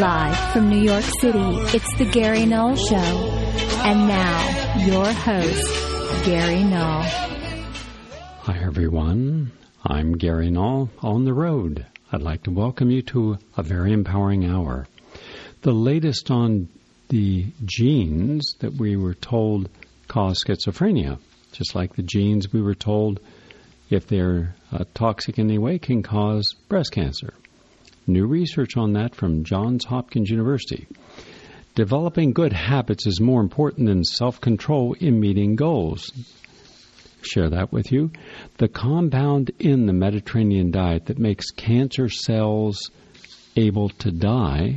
Live from New York City, it's the Gary Null Show. And now, your host, Gary Null. Hi, everyone. I'm Gary Null on the road. I'd like to welcome you to a very empowering hour. The latest on the genes that we were told cause schizophrenia, just like the genes we were told, if they're toxic in any way, can cause breast cancer. New research on that from Johns Hopkins University. Developing good habits is more important than self-control in meeting goals. Share that with you. The compound in the Mediterranean diet that makes cancer cells able to die.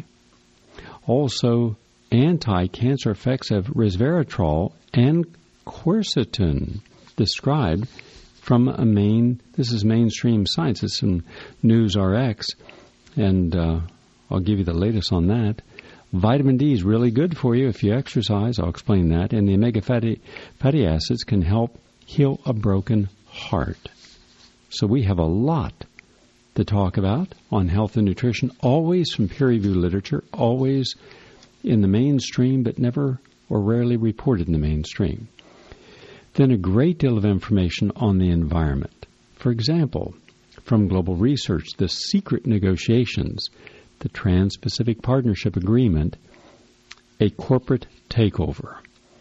Also, anti-cancer effects of resveratrol and quercetin described from this is mainstream science. It's from News RX. And I'll give you the latest on that. Vitamin D is really good for you if you exercise. I'll explain that. And the omega fatty acids can help heal a broken heart. So we have a lot to talk about on health and nutrition, always from peer-reviewed literature, always in the mainstream, but never or rarely reported in the mainstream. Then a great deal of information on the environment. For example, from Global Research, the secret negotiations, the Trans-Pacific Partnership Agreement, a corporate takeover.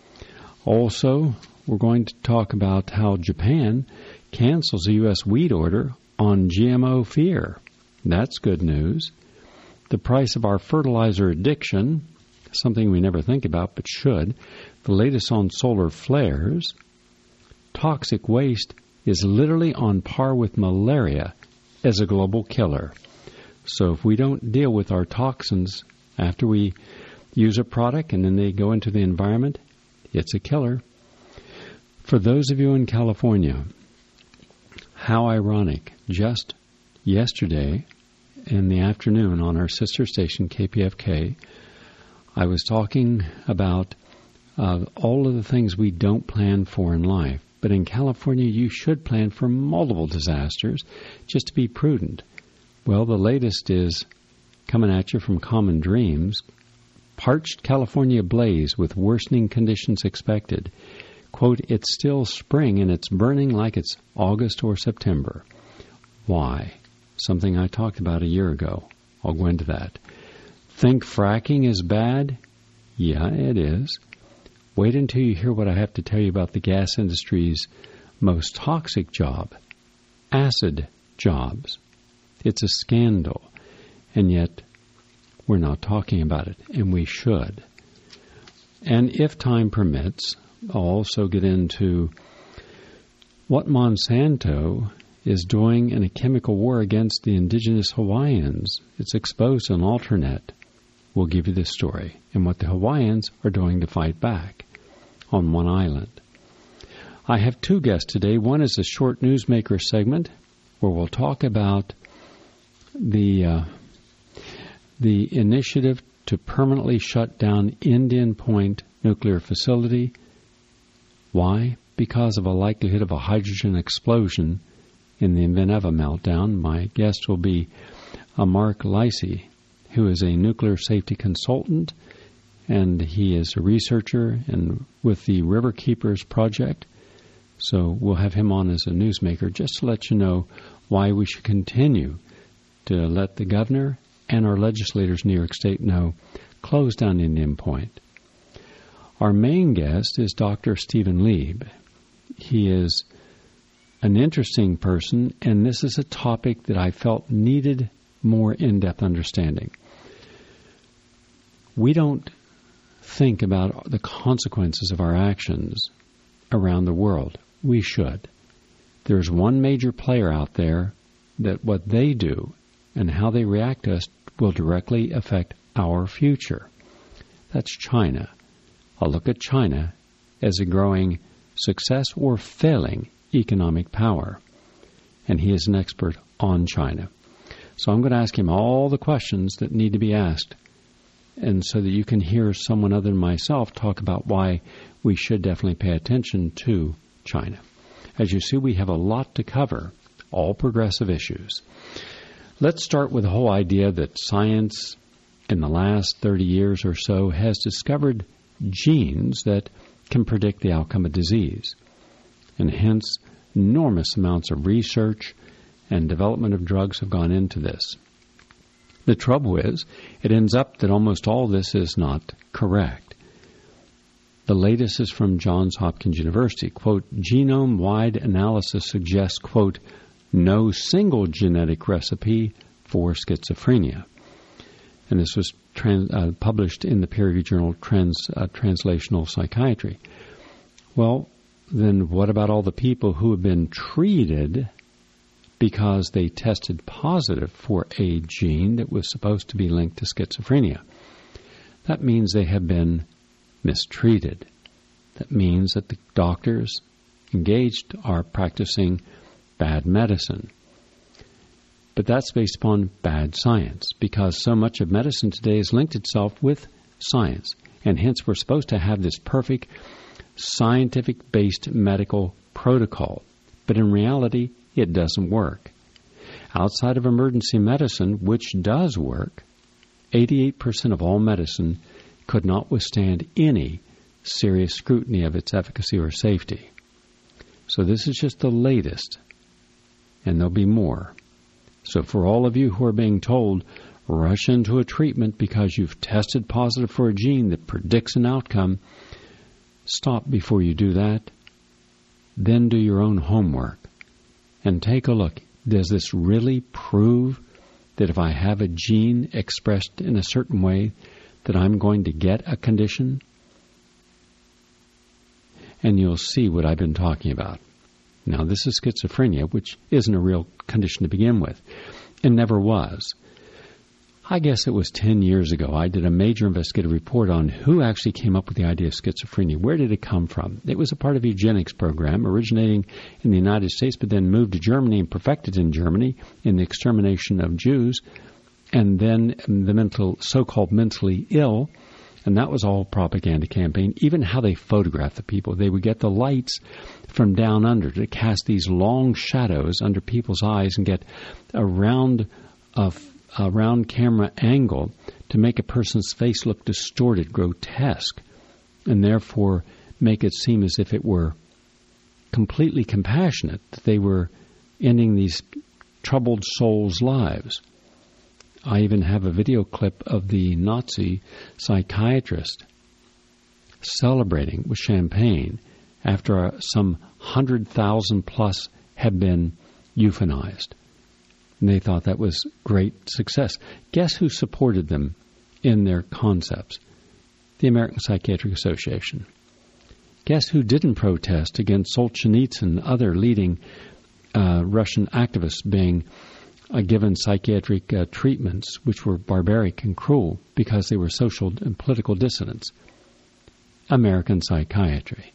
Also, we're going to talk about how Japan cancels a U.S. wheat order on GMO fear. That's good news. The price of our fertilizer addiction, something we never think about but should. The latest on solar flares. Toxic waste is literally on par with malaria as a global killer. So if we don't deal with our toxins after we use a product and then they go into the environment, it's a killer. For those of you in California, how ironic. Just yesterday in the afternoon on our sister station, KPFK, I was talking about all of the things we don't plan for in life. But in California, you should plan for multiple disasters just to be prudent. Well, the latest is coming at you from Common Dreams. Parched California ablaze with worsening conditions expected. Quote, it's still spring and it's burning like it's August or September. Why? Something I talked about a year ago. I'll go into that. Think fracking is bad? Yeah, it is. Wait until you hear what I have to tell you about the gas industry's most toxic job, acid jobs. It's a scandal, and yet we're not talking about it, and we should. And if time permits, I'll also get into what Monsanto is doing in a chemical war against the indigenous Hawaiians. It's exposed on Alternet. We'll give you this story and what the Hawaiians are doing to fight back on one island. I have two guests today. One is a short newsmaker segment where we'll talk about the initiative to permanently shut down Indian Point nuclear facility. Why? Because of a likelihood of a hydrogen explosion in the event of a meltdown. My guest will be Mark Lacey, who is a nuclear safety consultant, and he is a researcher and with the Riverkeepers Project. So we'll have him on as a newsmaker just to let you know why we should continue to let the governor and our legislators in New York State know, close down Indian Point. Our main guest is Dr. Stephen Lieb. He is an interesting person, and this is a topic that I felt needed more in-depth understanding. We don't think about the consequences of our actions around the world. We should. There's one major player out there that what they do and how they react to us will directly affect our future. That's China. I'll look at China as a growing success or failing economic power. And he is an expert on China. So I'm going to ask him all the questions that need to be asked, and so that you can hear someone other than myself talk about why we should definitely pay attention to China. As you see, we have a lot to cover, all progressive issues. Let's start with the whole idea that science in the last 30 years or so, has discovered genes that can predict the outcome of disease. And hence, enormous amounts of research and development of drugs have gone into this. The trouble is, it ends up that almost all this is not correct. The latest is from Johns Hopkins University. Quote, genome-wide analysis suggests, quote, no single genetic recipe for schizophrenia. And this was published in the peer-reviewed journal Translational Psychiatry. Well, then what about all the people who have been treated because they tested positive for a gene that was supposed to be linked to schizophrenia? That means they have been mistreated. That means that the doctors engaged are practicing bad medicine. But that's based upon bad science, because so much of medicine today has linked itself with science. And hence we're supposed to have this perfect scientific-based medical protocol. But in reality, it doesn't work. Outside of emergency medicine, which does work, 88% of all medicine could not withstand any serious scrutiny of its efficacy or safety. So this is just the latest, and there'll be more. So for all of you who are being told, rush into a treatment because you've tested positive for a gene that predicts an outcome, stop before you do that. Then do your own homework and take a look. Does this really prove that if I have a gene expressed in a certain way that I'm going to get a condition? And you'll see what I've been talking about. Now, this is schizophrenia, which isn't a real condition to begin with. It never was. I guess it was 10 years ago, I did a major investigative report on who actually came up with the idea of schizophrenia. Where did it come from? It was a part of a eugenics program originating in the United States, but then moved to Germany and perfected in Germany in the extermination of Jews, and then the so-called mentally ill. And that was all propaganda campaign. Even how they photographed the people. They would get the lights from down under to cast these long shadows under people's eyes and get a round camera angle to make a person's face look distorted, grotesque, and therefore make it seem as if it were completely compassionate, that they were ending these troubled souls' lives. I even have a video clip of the Nazi psychiatrist celebrating with champagne after some 100,000 plus had been euthanized. And they thought that was great success. Guess who supported them in their concepts? The American Psychiatric Association. Guess who didn't protest against Solzhenitsyn and other leading Russian activists being given psychiatric treatments which were barbaric and cruel because they were social and political dissidents? American psychiatry.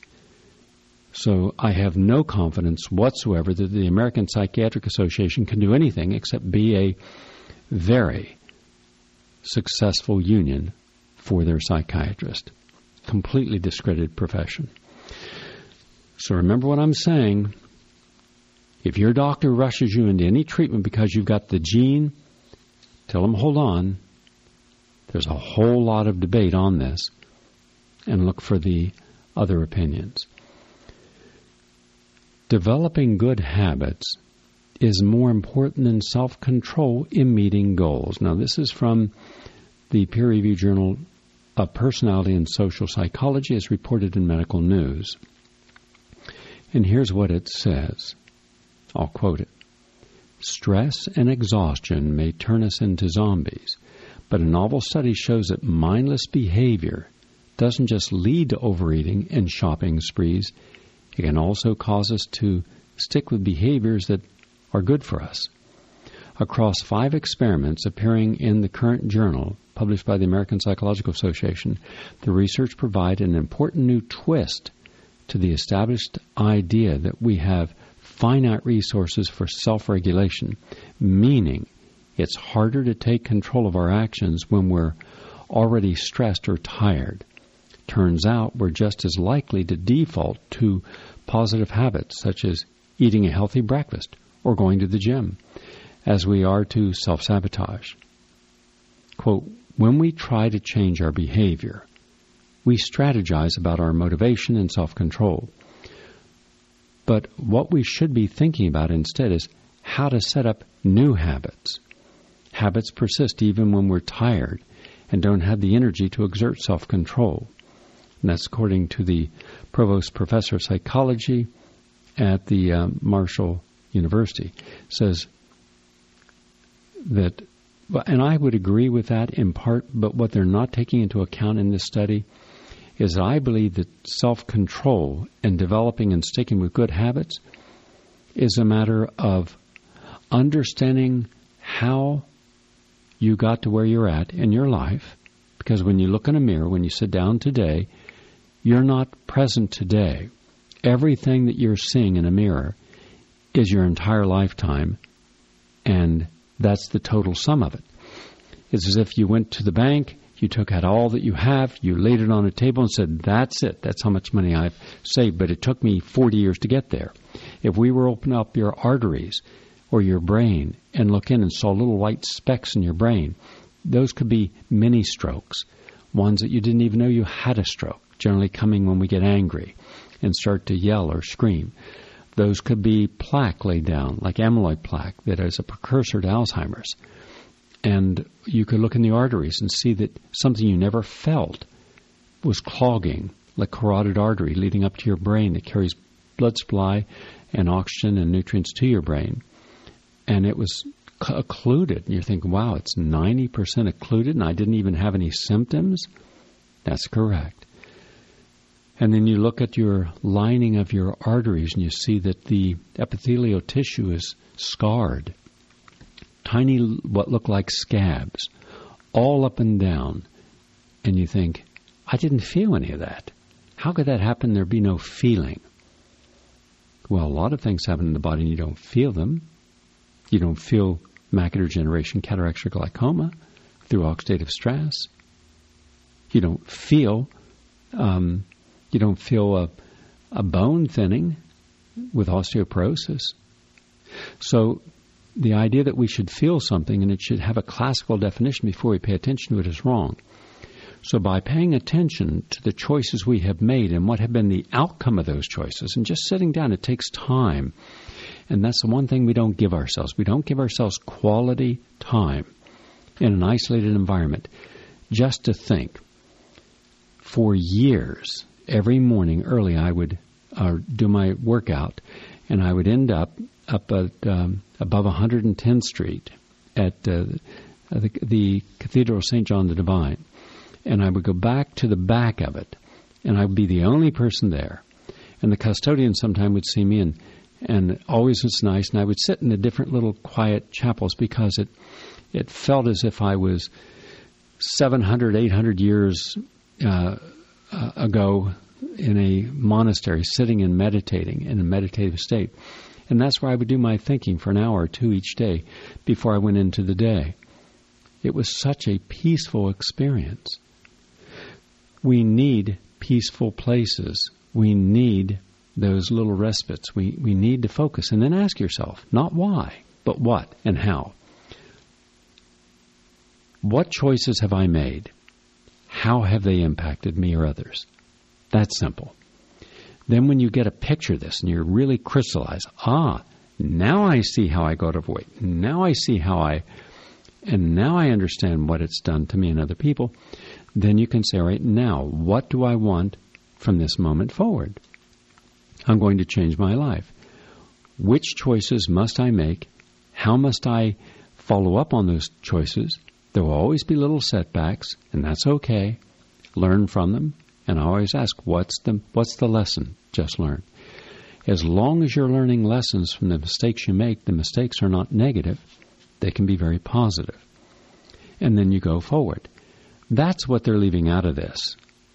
So I have no confidence whatsoever that the American Psychiatric Association can do anything except be a very successful union for their psychiatrist. Completely discredited profession. So remember what I'm saying. If your doctor rushes you into any treatment because you've got the gene, tell them, hold on. There's a whole lot of debate on this, and look for the other opinions. Developing good habits is more important than self-control in meeting goals. Now, this is from the peer-reviewed journal of Personality and Social Psychology as reported in Medical News. And here's what it says. I'll quote it. Stress and exhaustion may turn us into zombies, but a novel study shows that mindless behavior doesn't just lead to overeating and shopping sprees. It can also cause us to stick with behaviors that are good for us. Across 5 experiments appearing in the current journal, published by the American Psychological Association, the research provided an important new twist to the established idea that we have finite resources for self-regulation, meaning it's harder to take control of our actions when we're already stressed or tired. Turns out we're just as likely to default to positive habits such as eating a healthy breakfast or going to the gym as we are to self-sabotage. Quote, when we try to change our behavior, we strategize about our motivation and self-control. But what we should be thinking about instead is how to set up new habits. Habits persist even when we're tired and don't have the energy to exert self-control. And that's according to the Provost Professor of Psychology at the Marshall University. Says that, and I would agree with that in part, but what they're not taking into account in this study is I believe that self-control and developing and sticking with good habits is a matter of understanding how you got to where you're at in your life. Because when you look in a mirror, when you sit down today, you're not present today. Everything that you're seeing in a mirror is your entire lifetime, and that's the total sum of it. It's as if you went to the bank, you took out all that you have, you laid it on a table and said, that's it. That's how much money I've saved, but it took me 40 years to get there. If we were to open up your arteries or your brain and look in and saw little white specks in your brain, those could be mini strokes, ones that you didn't even know you had a stroke, generally coming when we get angry and start to yell or scream. Those could be plaque laid down, like amyloid plaque, that is a precursor to Alzheimer's. And you could look in the arteries and see that something you never felt was clogging, like carotid artery leading up to your brain that carries blood supply and oxygen and nutrients to your brain. And it was occluded. And you're thinking, wow, it's 90% occluded and I didn't even have any symptoms? That's correct. And then you look at your lining of your arteries and you see that the epithelial tissue is scarred. Tiny, what look like scabs, all up and down. And you think, I didn't feel any of that. How could that happen? There'd be no feeling. Well, a lot of things happen in the body and you don't feel them. You don't feel macular degeneration, cataracts, or glaucoma through oxidative stress. You don't feel a bone thinning with osteoporosis. So the idea that we should feel something and it should have a classical definition before we pay attention to it is wrong. So by paying attention to the choices we have made and what have been the outcome of those choices, and just sitting down, it takes time. And that's the one thing we don't give ourselves. We don't give ourselves quality time in an isolated environment just to think. For years, every morning early, I would do my workout, and I would end up at above 110th Street at the Cathedral of St. John the Divine. And I would go back to the back of it, and I would be the only person there. And the custodian sometime would see me, and always was nice, and I would sit in the different little quiet chapels because it felt as if I was 700, 800 years ago in a monastery, sitting and meditating in a meditative state. And that's where I would do my thinking for an hour or two each day before I went into the day. It was such a peaceful experience. We need peaceful places. We need those little respites. We need to focus. And then ask yourself, not why, but what and how. What choices have I made? How have they impacted me or others? That's simple. Then when you get a picture of this and you really crystallize, now I see how I got overweight. Now I see and now I understand what it's done to me and other people. Then you can say, all right, now what do I want from this moment forward? I'm going to change my life. Which choices must I make? How must I follow up on those choices? There will always be little setbacks, and that's okay. Learn from them. And I always ask, what's the lesson? Just learn. As long as you're learning lessons from the mistakes you make, the mistakes are not negative. They can be very positive. And then you go forward. That's what they're leaving out of this.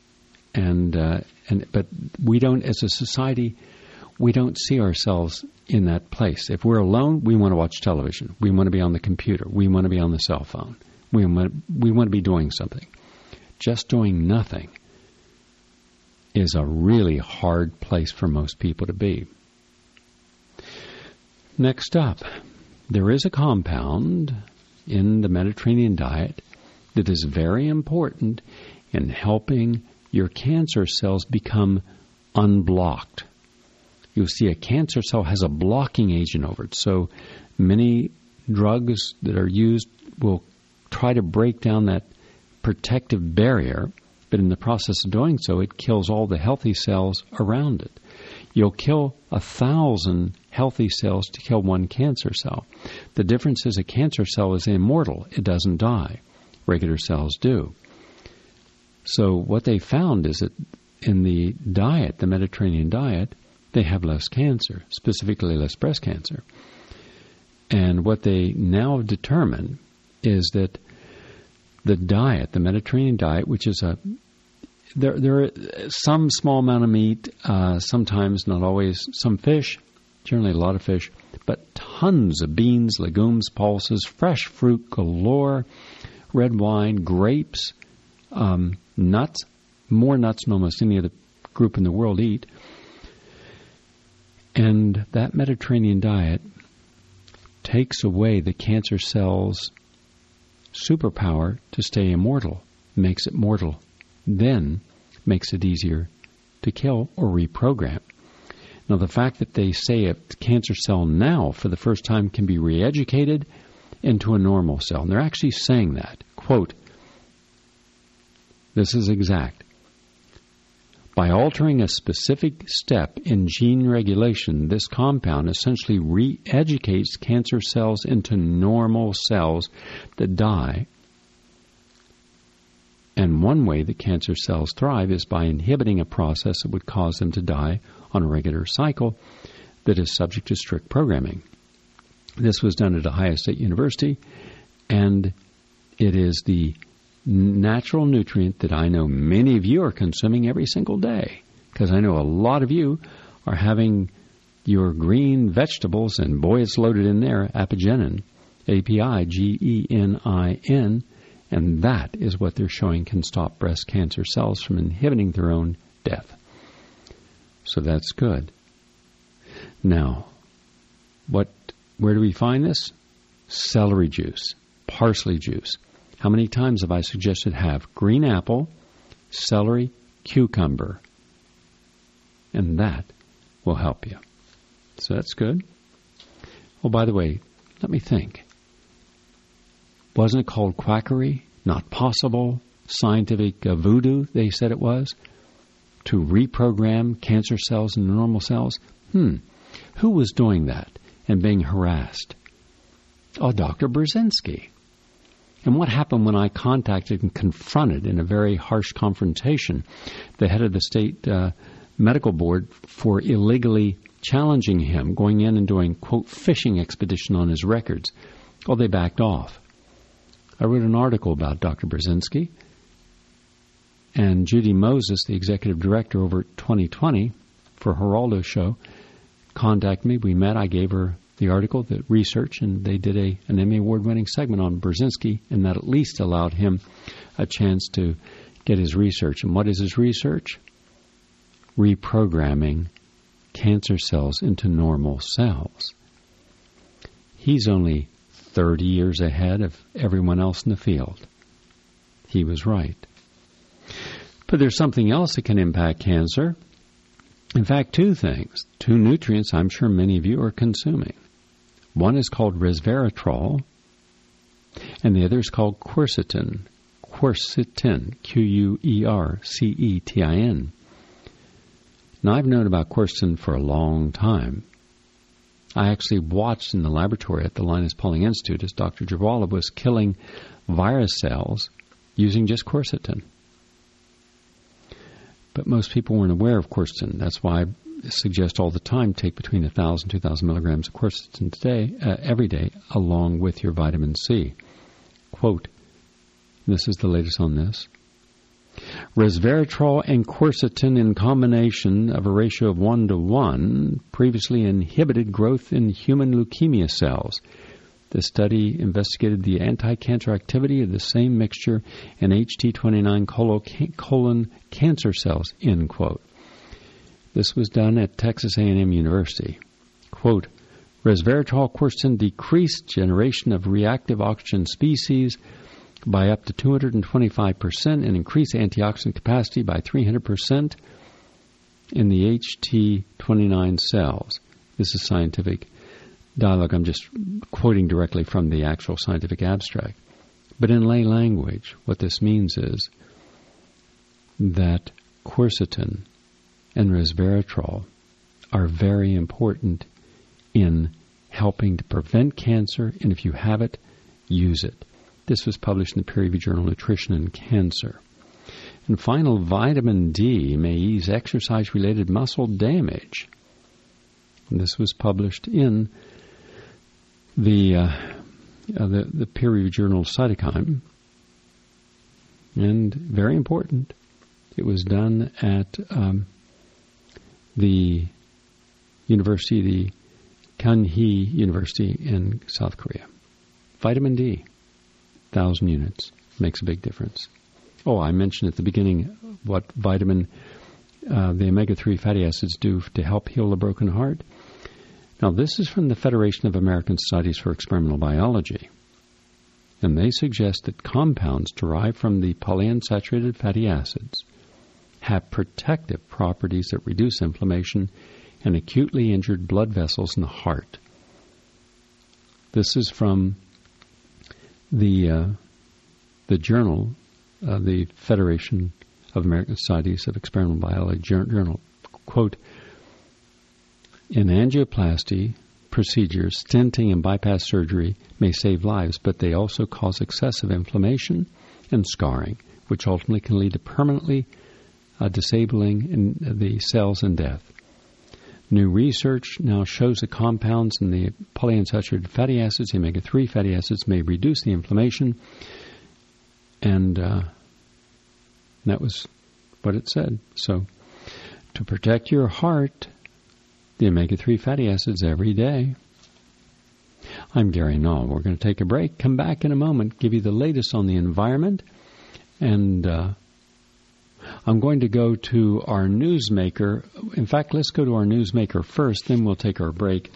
But we don't, as a society, we don't see ourselves in that place. If we're alone, we want to watch television. We want to be on the computer. We want to be on the cell phone. We want to be doing something. Just doing nothing is a really hard place for most people to be. Next up, there is a compound in the Mediterranean diet that is very important in helping your cancer cells become unblocked. You'll see a cancer cell has a blocking agent over it. So many drugs that are used will try to break down that protective barrier, but in the process of doing so, it kills all the healthy cells around it. You'll kill 1,000 healthy cells to kill one cancer cell. The difference is a cancer cell is immortal. It doesn't die. Regular cells do. So what they found is that in the diet, the Mediterranean diet, they have less cancer, specifically less breast cancer. And what they now determine is that the diet, the Mediterranean diet, which is there are some small amount of meat, sometimes, not always, some fish, generally a lot of fish, but tons of beans, legumes, pulses, fresh fruit galore, red wine, grapes, nuts, more nuts than almost any other group in the world eat. And that Mediterranean diet takes away the cancer cell's superpower to stay immortal, makes it mortal, then makes it easier to kill or reprogram. Now, the fact that they say a cancer cell now, for the first time, can be re-educated into a normal cell, and they're actually saying that, quote, this is exact. By altering a specific step in gene regulation, this compound essentially re-educates cancer cells into normal cells that die. And one way that cancer cells thrive is by inhibiting a process that would cause them to die on a regular cycle that is subject to strict programming. This was done at Ohio State University, and it is the natural nutrient that I know many of you are consuming every single day, because I know a lot of you are having your green vegetables, and boy, it's loaded in there, apigenin, A-P-I-G-E-N-I-N, and that is what they're showing can stop breast cancer cells from inhibiting their own death. So that's good. Now, where do we find this? Celery juice, parsley juice. How many times have I suggested have green apple, celery, cucumber? And that will help you. So that's good. Oh, by the way, let me think. Wasn't it called quackery? Not possible. Scientific voodoo, they said it was. To reprogram cancer cells into normal cells? Who was doing that and being harassed? Oh, Dr. Brzezinski. And what happened when I contacted and confronted in a very harsh confrontation the head of the state medical board for illegally challenging him, going in and doing, quote, fishing expedition on his records? Well, they backed off. I wrote an article about Dr. Brzezinski, and Judy Moses, the executive director over at 2020 for Geraldo's show, contacted me. We met. I gave her the article, the research, and they did an Emmy Award-winning segment on Brzezinski, and that at least allowed him a chance to get his research. And what is his research? Reprogramming cancer cells into normal cells. He's only 30 years ahead of everyone else in the field. He was right. But there's something else that can impact cancer. In fact, two things, two nutrients I'm sure many of you are consuming. One is called resveratrol, and the other is called quercetin. Quercetin, Q-U-E-R-C-E-T-I-N. Now, I've known about quercetin for a long time. I actually watched in the laboratory at the Linus Pauling Institute as Dr. Jawala was killing virus cells using just quercetin. But most people weren't aware of quercetin. That's why I suggest all the time take between 1,000 and 2,000 milligrams of quercetin every day, along with your vitamin C. Quote, this is the latest on this. Resveratrol and quercetin in combination of a ratio of 1:1 previously inhibited growth in human leukemia cells. The study investigated the anti-cancer activity of the same mixture in HT29 colon cancer cells, end quote. This was done at Texas A&M University. Quote, resveratrol quercetin decreased generation of reactive oxygen species by up to 225% and increase antioxidant capacity by 300% in the HT29 cells. This is scientific dialogue. I'm just quoting directly from the actual scientific abstract. But in lay language, what this means is that quercetin and resveratrol are very important in helping to prevent cancer, and if you have it, use it. This was published in the peer-reviewed journal Nutrition and Cancer. And final, vitamin D may ease exercise-related muscle damage. And this was published in the peer-reviewed journal Cytokine. And very important, it was done at the Kanhee University in South Korea. Vitamin D, 1,000 units, makes a big difference. Oh, I mentioned at the beginning what the omega-3 fatty acids do to help heal a broken heart. Now, this is from the Federation of American Societies for Experimental Biology. And they suggest that compounds derived from the polyunsaturated fatty acids have protective properties that reduce inflammation and acutely injured blood vessels in the heart. This is from the journal, the Federation of American Societies of Experimental Biology journal. Quote, in angioplasty procedures, stenting and bypass surgery may save lives, but they also cause excessive inflammation and scarring, which ultimately can lead to permanently disabling in the cells and death. New research now shows that compounds in the polyunsaturated fatty acids, the omega-3 fatty acids, may reduce the inflammation, and that was what it said. So, to protect your heart, the omega-3 fatty acids every day. I'm Gary Null. We're going to take a break, come back in a moment, give you the latest on the environment, and I'm going to go to our newsmaker. In fact, let's go to our newsmaker first, then we'll take our break.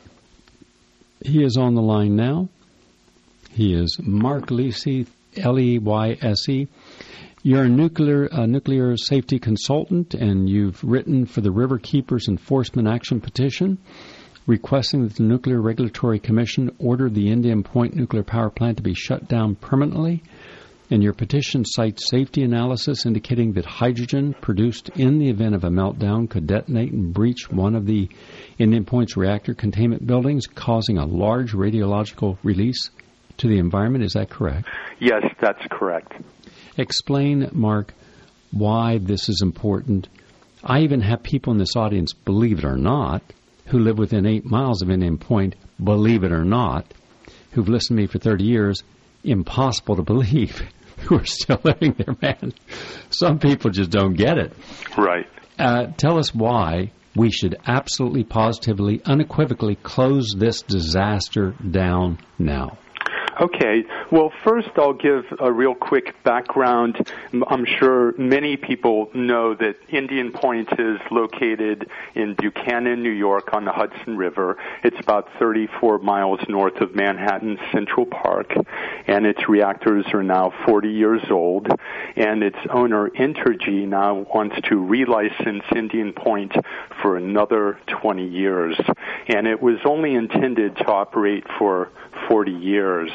He is on the line now. He is Mark Leyse, Leyse. You're a nuclear safety consultant, and you've written for the Riverkeepers Enforcement Action Petition, requesting that the Nuclear Regulatory Commission order the Indian Point nuclear power plant to be shut down permanently. And your petition cites safety analysis indicating that hydrogen produced in the event of a meltdown could detonate and breach one of the Indian Point's reactor containment buildings, causing a large radiological release to the environment. Is that correct? Yes, that's correct. Explain, Mark, why this is important. I even have people in this audience, believe it or not, who live within 8 miles of Indian Point, believe it or not, who've listened to me for 30 years, impossible to believe, who are still living there, man. Some people just don't get it. Right. Tell us why we should absolutely, positively, unequivocally close this disaster down now. Okay. Well, first I'll give a real quick background. I'm sure many people know that Indian Point is located in Buchanan, New York on the Hudson River. It's about 34 miles north of Manhattan's Central Park, and its reactors are now 40 years old, and its owner, Entergy, now wants to relicense Indian Point for another 20 years. And it was only intended to operate for 40 years.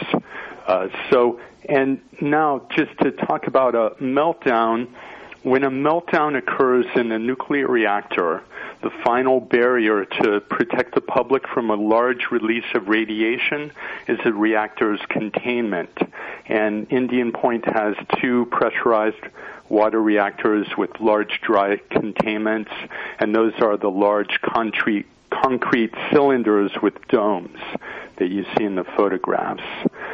And now just to talk about a meltdown, when a meltdown occurs in a nuclear reactor, the final barrier to protect the public from a large release of radiation is the reactor's containment. And Indian Point has 2 pressurized water reactors with large dry containments, and those are the large concrete cylinders with domes that you see in the photographs.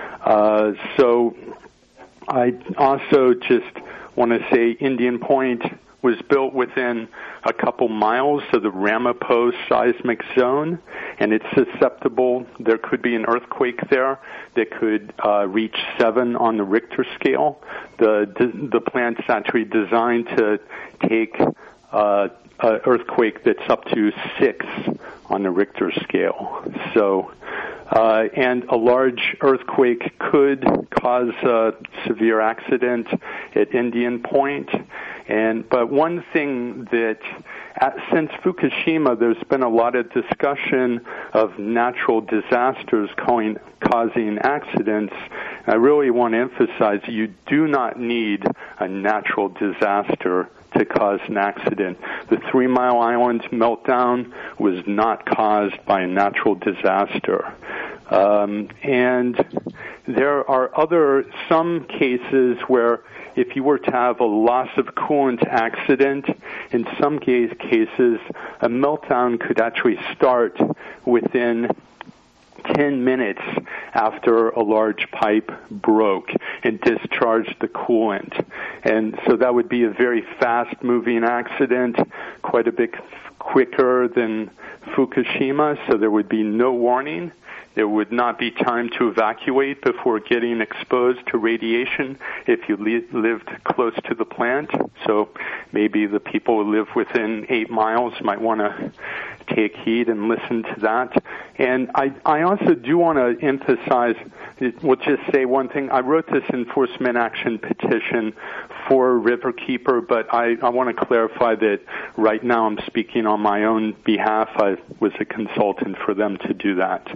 So I also just want to say Indian Point was built within a couple miles of the Ramapo seismic zone, and it's susceptible. There could be an earthquake there that could reach 7 on the Richter scale. The plant's actually designed to take an earthquake that's up to 6 on the Richter scale. So And a large earthquake could cause a severe accident at Indian Point. But one thing that, since Fukushima, there's been a lot of discussion of natural disasters causing accidents. I really want to emphasize you do not need a natural disaster to cause an accident. The 3 Mile Island meltdown was not caused by a natural disaster. And there are some cases where if you were to have a loss of coolant accident, in some cases, a meltdown could actually start within 10 minutes after a large pipe broke and discharged the coolant. And so that would be a very fast-moving accident, quite a bit quicker than Fukushima, so there would be no warning. There would not be time to evacuate before getting exposed to radiation if you lived close to the plant. So maybe the people who live within 8 miles might want to take heed and listen to that. And I also do want to emphasize, we'll just say one thing. I wrote this enforcement action petition for Riverkeeper, but I want to clarify that right now I'm speaking on my own behalf. I was a consultant for them to do that.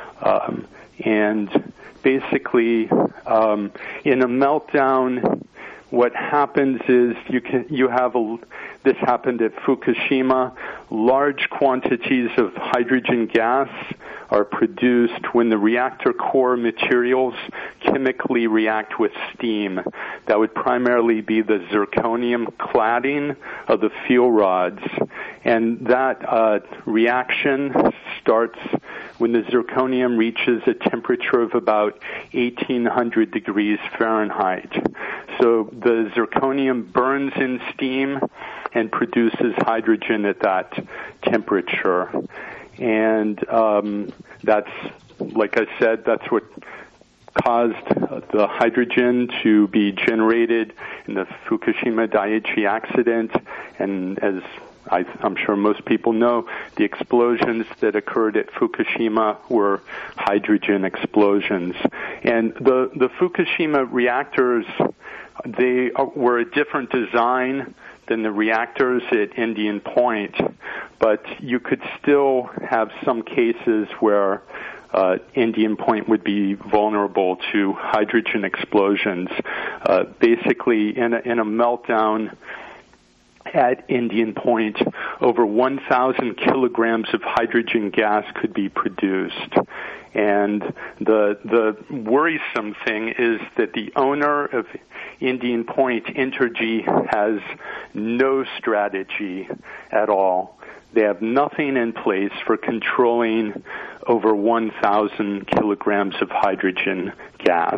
And basically, in a meltdown, what happens is this happened at Fukushima. Large quantities of hydrogen gas are produced when the reactor core materials chemically react with steam. That would primarily be the zirconium cladding of the fuel rods. And that reaction starts when the zirconium reaches a temperature of about 1,800 degrees Fahrenheit. So the zirconium burns in steam and produces hydrogen at that temperature. And that's, like I said, that's what caused the hydrogen to be generated in the Fukushima Daiichi accident. And as I'm sure most people know, the explosions that occurred at Fukushima were hydrogen explosions. And the Fukushima reactors, they were a different design than the reactors at Indian Point, but you could still have some cases where Indian Point would be vulnerable to hydrogen explosions. Basically, in a meltdown at Indian Point, over 1,000 kilograms of hydrogen gas could be produced. And the worrisome thing is that the owner of Indian Point, Entergy, has no strategy at all. They have nothing in place for controlling over 1,000 kilograms of hydrogen gas.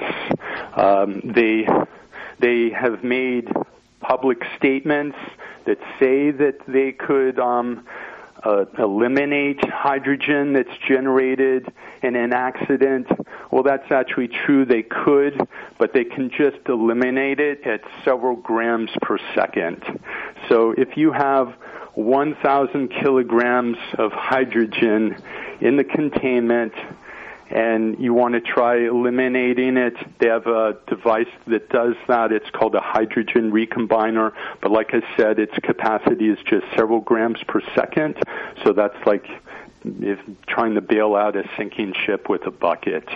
They have made public statements that say that they could eliminate hydrogen that's generated in an accident. Well, that's actually true. They could, but they can just eliminate it at several grams per second. So if you have 1,000 kilograms of hydrogen in the containment and you want to try eliminating it, they have a device that does that. It's called a hydrogen recombiner. But like I said, its capacity is just several grams per second. So that's like if trying to bail out a sinking ship with a bucket.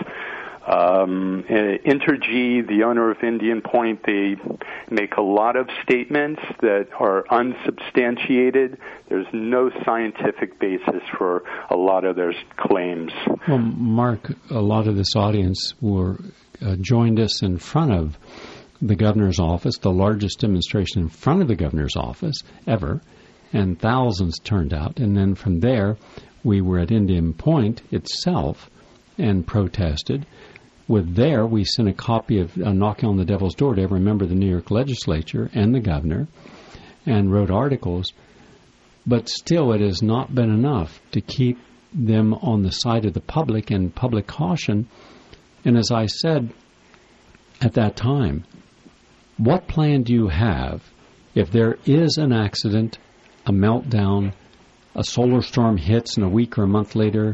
Entergy, the owner of Indian Point, they make a lot of statements that are unsubstantiated. There's no scientific basis for a lot of their claims. Well, Mark, a lot of this audience joined us in front of the governor's office, the largest demonstration in front of the governor's office ever, and thousands turned out. And then from there, we were at Indian Point itself and protested. We sent a copy of Knocking on the Devil's Door to every member of the New York legislature and the governor and wrote articles. But still, it has not been enough to keep them on the side of the public and public caution. And as I said at that time, what plan do you have if there is an accident, a meltdown, a solar storm hits and a week or a month later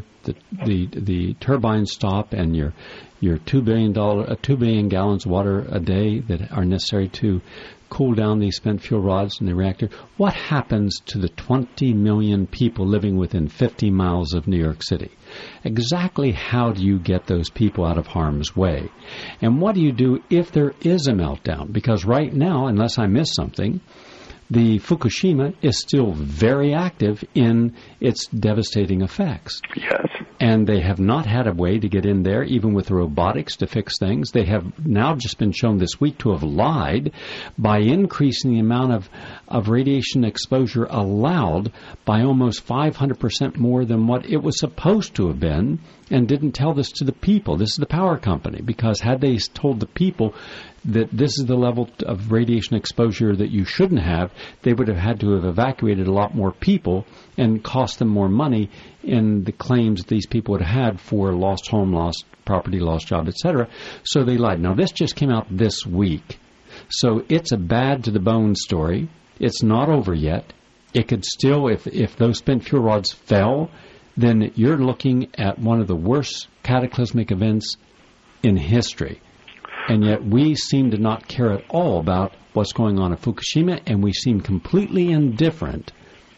the turbines stop and your $2 billion gallons of water a day that are necessary to cool down these spent fuel rods in the reactor. What happens to the 20 million people living within 50 miles of New York City? Exactly how do you get those people out of harm's way? And what do you do if there is a meltdown? Because right now, unless I miss something, the Fukushima is still very active in its devastating effects. Yes. And they have not had a way to get in there, even with robotics, to fix things. They have now just been shown this week to have lied by increasing the amount of radiation exposure allowed by almost 500% more than what it was supposed to have been, and didn't tell this to the people. This is the power company, because had they told the people that this is the level of radiation exposure that you shouldn't have, they would have had to have evacuated a lot more people and cost them more money in the claims that these people would have had for lost home, lost property, lost job, etc. So they lied. Now, this just came out this week. So it's a bad to the bone story. It's not over yet. It could still, if those spent fuel rods fell, then you're looking at one of the worst cataclysmic events in history. And yet we seem to not care at all about what's going on at Fukushima, and we seem completely indifferent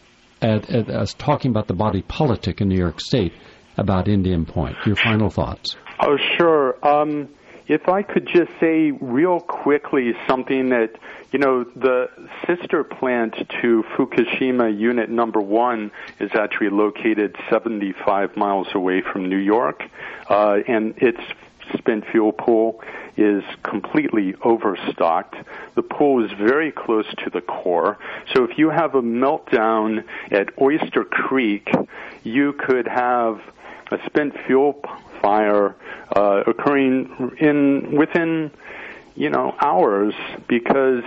at us talking about the body politic in New York State about Indian Point. Your final thoughts? Oh, sure. If I could just say real quickly something that, the sister plant to Fukushima Unit Number 1 is actually located 75 miles away from New York, and its spent fuel pool is completely overstocked. The pool is very close to the core. So if you have a meltdown at Oyster Creek, you could have a spent fuel fire occurring within hours, because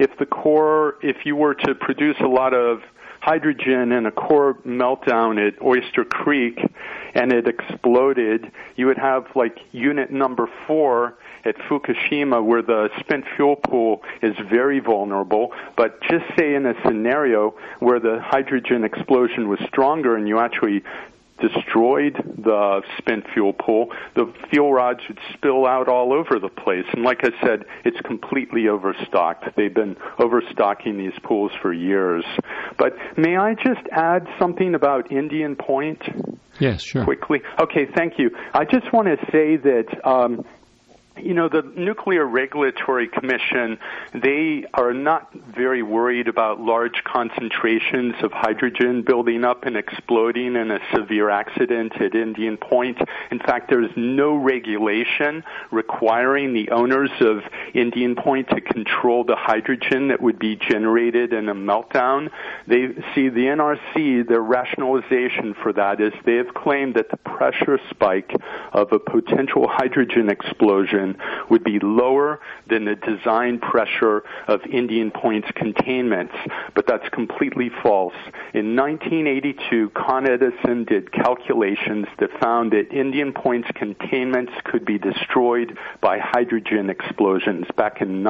if you were to produce a lot of hydrogen in a core meltdown at Oyster Creek and it exploded, you would have like unit number 4 at Fukushima, where the spent fuel pool is very vulnerable. But just say in a scenario where the hydrogen explosion was stronger and you actually destroyed the spent fuel pool, the fuel rods would spill out all over the place. And like I said, it's completely overstocked. They've been overstocking these pools for years. But may I just add something about Indian Point? Yes, sure. Quickly. Okay, thank you. I just want to say that the Nuclear Regulatory Commission, they are not very worried about large concentrations of hydrogen building up and exploding in a severe accident at Indian Point. In fact, there's no regulation requiring the owners of Indian Point to control the hydrogen that would be generated in a meltdown. The NRC, their rationalization for that is they have claimed that the pressure spike of a potential hydrogen explosion would be lower than the design pressure of Indian Point's containments, but that's completely false. In 1982, Con Edison did calculations that found that Indian Point's containments could be destroyed by hydrogen explosions back in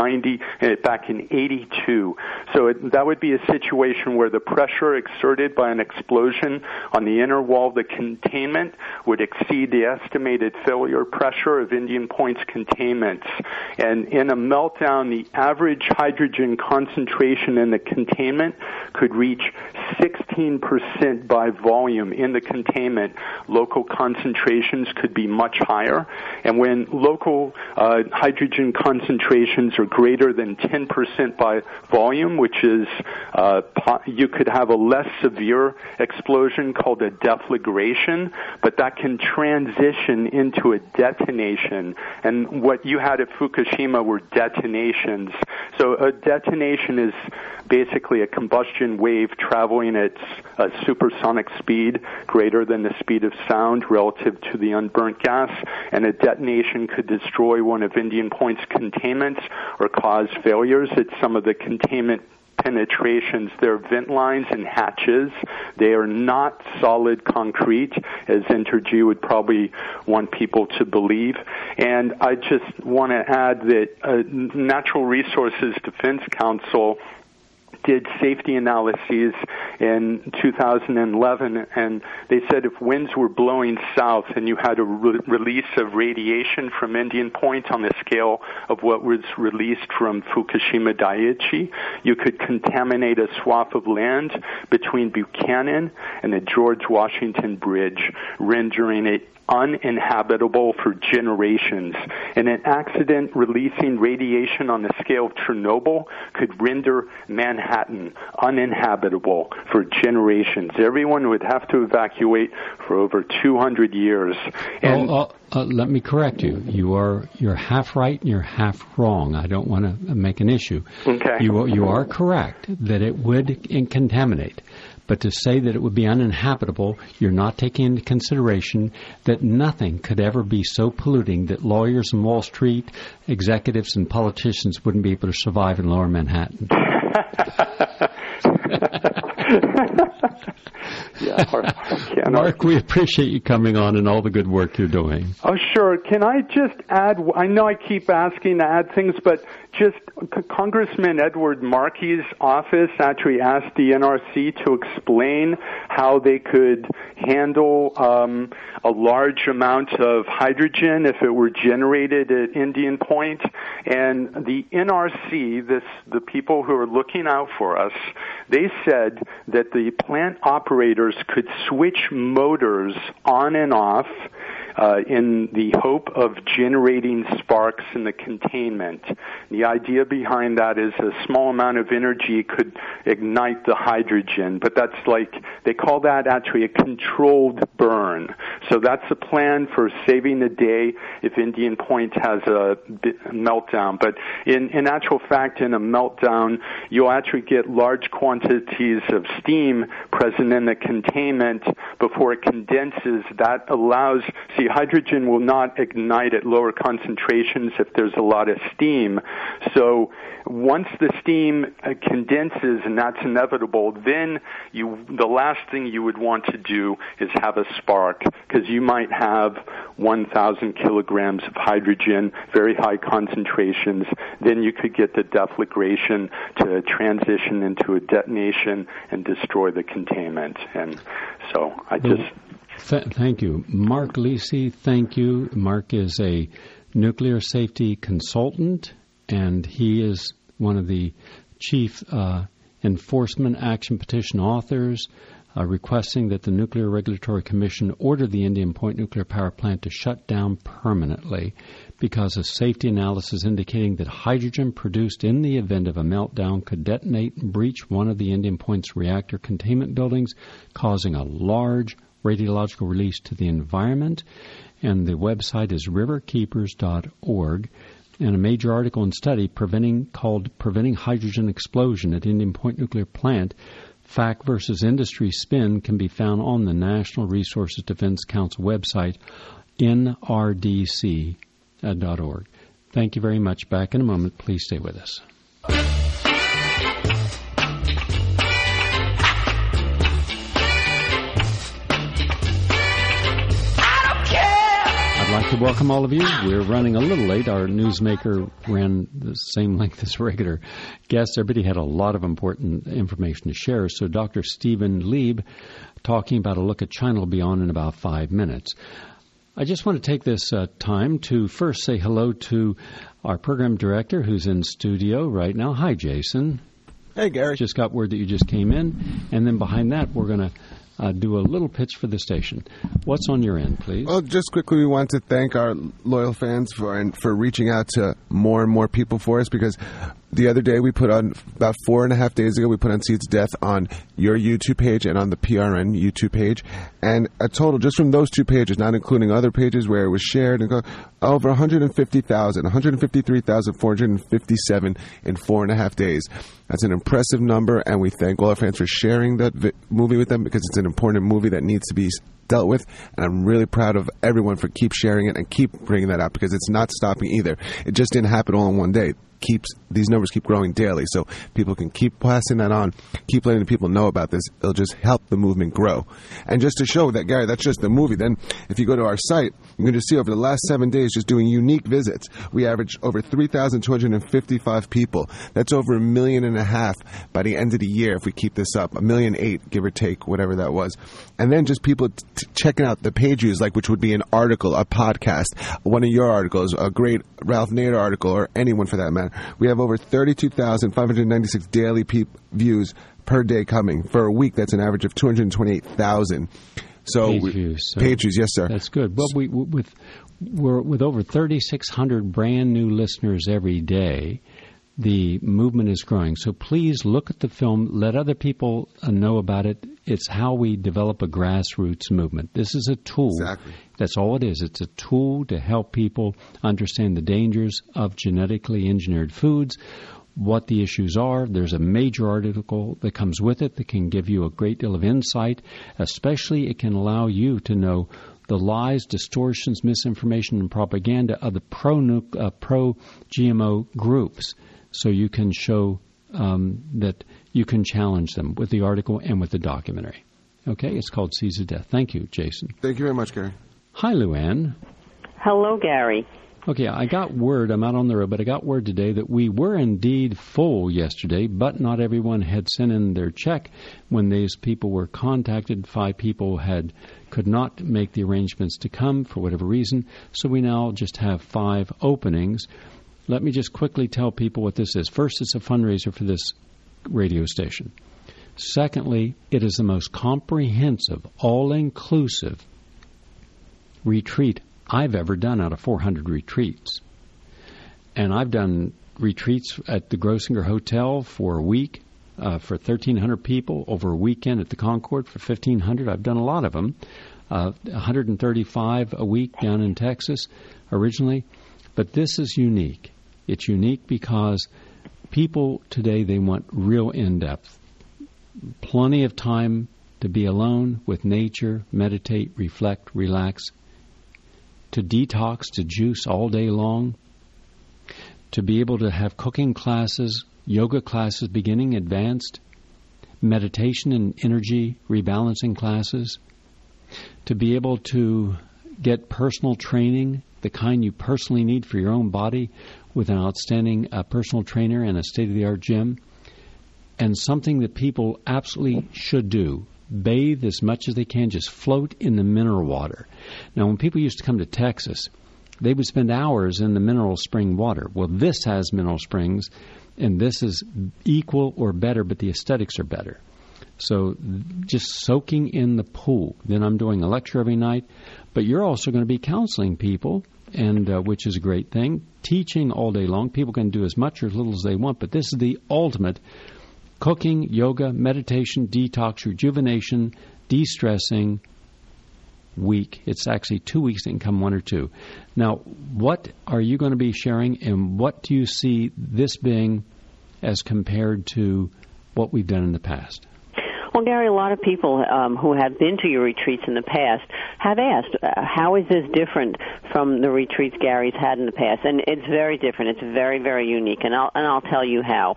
82. So that would be a situation where the pressure exerted by an explosion on the inner wall of the containment would exceed the estimated failure pressure of Indian Point's containments. And in a meltdown, the average hydrogen concentration in the containment could reach 16% by volume in the containment. Local concentrations could be much higher. And when local hydrogen concentrations are greater than 10% by volume, which is you could have a less severe explosion called a deflagration, but that can transition into a detonation. And what you had at Fukushima were detonations. So a detonation is basically a combustion wave traveling at a supersonic speed greater than the speed of sound relative to the unburnt gas, and a detonation could destroy one of Indian Point's containments or cause failures at some of the containment penetrations. They're vent lines and hatches. They are not solid concrete, as Entergy would probably want people to believe. And I just want to add that Natural Resources Defense Council did safety analyses in 2011, and they said if winds were blowing south and you had a release of radiation from Indian Point on the scale of what was released from Fukushima Daiichi, you could contaminate a swath of land between Buchanan and the George Washington Bridge, rendering it uninhabitable for generations. And an accident releasing radiation on the scale of Chernobyl could render Manhattan uninhabitable for generations. Everyone would have to evacuate for over 200 years. And let me correct you. You're half right and you're half wrong. I don't want to make an issue. Okay. You are correct that it would contaminate. But to say that it would be uninhabitable, you're not taking into consideration that nothing could ever be so polluting that lawyers and Wall Street executives and politicians wouldn't be able to survive in Lower Manhattan. Mark, we appreciate you coming on and all the good work you're doing. Oh, sure. Can I just add, I know I keep asking to add things, but just Congressman Edward Markey's office actually asked the NRC to explain how they could handle a large amount of hydrogen if it were generated at Indian Point. And the NRC, the people who are looking out for us, they said that the plant operators could switch motors on and off in the hope of generating sparks in the containment. The idea behind that is a small amount of energy could ignite the hydrogen, but that's like, they call that actually a controlled burn. So that's a plan for saving the day if Indian Point has a meltdown. But in actual fact, in a meltdown, you'll actually get large quantities of steam present in the containment before it condenses. That allows, see, hydrogen will not ignite at lower concentrations if there's a lot of steam. So once the steam condenses, and that's inevitable, then the last thing you would want to do is have a spark, because you might have 1,000 kilograms of hydrogen, very high concentrations. Then you could get the deflagration to transition into a detonation and destroy the containment. And so I just... Thank you. Mark Lisi, thank you. Mark is a nuclear safety consultant, and he is one of the chief enforcement action petition authors requesting that the Nuclear Regulatory Commission order the Indian Point nuclear power plant to shut down permanently because of safety analysis indicating that hydrogen produced in the event of a meltdown could detonate and breach one of the Indian Point's reactor containment buildings, causing a large radiological release to the environment. And the website is riverkeepers.org. And a major article and study called Preventing Hydrogen Explosion at Indian Point Nuclear Plant, Fact versus Industry Spin, can be found on the National Resources Defense Council website, nrdc.org. Thank you very much. Back in a moment. Please stay with us. I'd like to welcome all of you. We're running a little late. Our newsmaker ran the same length as regular guests. Everybody had a lot of important information to share. So Dr. Stephen Lieb talking about a look at China will be on in about 5 minutes. I just want to take this time to first say hello to our program director who's in studio right now. Hi, Jason. Hey, Gary. Just got word that you just came in. And then behind that, we're going to do a little pitch for the station. What's on your end, please? Well, just quickly, we want to thank our loyal fans for reaching out to more and more people for us, because the other day we put on, about 4.5 days ago, we put on Seed's Death on your YouTube page and on the PRN YouTube page. And a total, just from those two pages, not including other pages where it was shared, over 153,457 in 4.5 days. That's an impressive number, and we thank all our fans for sharing that movie with them, because it's an important movie that needs to be dealt with, and I'm really proud of everyone for keep sharing it and keep bringing that out, because it's not stopping either. It just didn't happen all in one day. these numbers keep growing daily. So people can keep passing that on, keep letting people know about this. It'll just help the movement grow. And just to show that, Gary, that's just the movie. Then if you go to our site, you can just see over the last 7 days, just doing unique visits, we averaged over 3,255 people. That's over 1.5 million by the end of the year if we keep this up. 1.8 million, give or take, whatever that was. And then just people checking out the page views, like which would be an article, a podcast, one of your articles, a great Ralph Nader article, or anyone for that matter. We have over 32,596 daily views per day coming. For a week, that's an average of 228,000. So page views. Page views, yes, sir. That's good. Well, we're with over 3,600 brand new listeners every day. The movement is growing. So please look at the film. Let other people know about it. It's how we develop a grassroots movement. This is a tool. Exactly. That's all it is. It's a tool to help people understand the dangers of genetically engineered foods, what the issues are. There's a major article that comes with it that can give you a great deal of insight. Especially it can allow you to know the lies, distortions, misinformation, and propaganda of the pro-GMO groups. So you can show that you can challenge them with the article and with the documentary. Okay? It's called Seeds of Death. Thank you, Jason. Thank you very much, Gary. Hi, Luann. Hello, Gary. Okay, I got word, I'm out on the road, but I got word today that we were indeed full yesterday, but not everyone had sent in their check when these people were contacted. 5 people could not make the arrangements to come for whatever reason, so we now just have 5 openings. Let me just quickly tell people what this is. First, it's a fundraiser for this radio station. Secondly, it is the most comprehensive, all-inclusive retreat I've ever done out of 400 retreats. And I've done retreats at the Grossinger Hotel for a week for 1,300 people, over a weekend at the Concord for 1,500. I've done a lot of them. 135 a week down in Texas originally. But this is unique. It's unique because people today, they want real in-depth. Plenty of time to be alone with nature, meditate, reflect, relax, to detox, to juice all day long, to be able to have cooking classes, yoga classes, beginning, advanced, meditation and energy rebalancing classes, to be able to get personal training, the kind you personally need for your own body, with an outstanding personal trainer and a state-of-the-art gym, and something that people absolutely should do. Bathe as much as they can, just float in the mineral water. Now, when people used to come to Texas, they would spend hours in the mineral spring water. Well, this has mineral springs, and this is equal or better, but the aesthetics are better. So just soaking in the pool. Then I'm doing a lecture every night, but you're also going to be counseling people, and which is a great thing. Teaching all day long. People can do as much or as little as they want, but this is the ultimate cooking, yoga, meditation, detox, rejuvenation, de-stressing week. It's actually 2 weeks. It can come 1 or 2. Now, what are you going to be sharing, and what do you see this being as compared to what we've done in the past? Well, Gary, a lot of people who have been to your retreats in the past have asked, how is this different from the retreats Gary's had in the past? And it's very different. It's very, very unique, and I'll tell you how.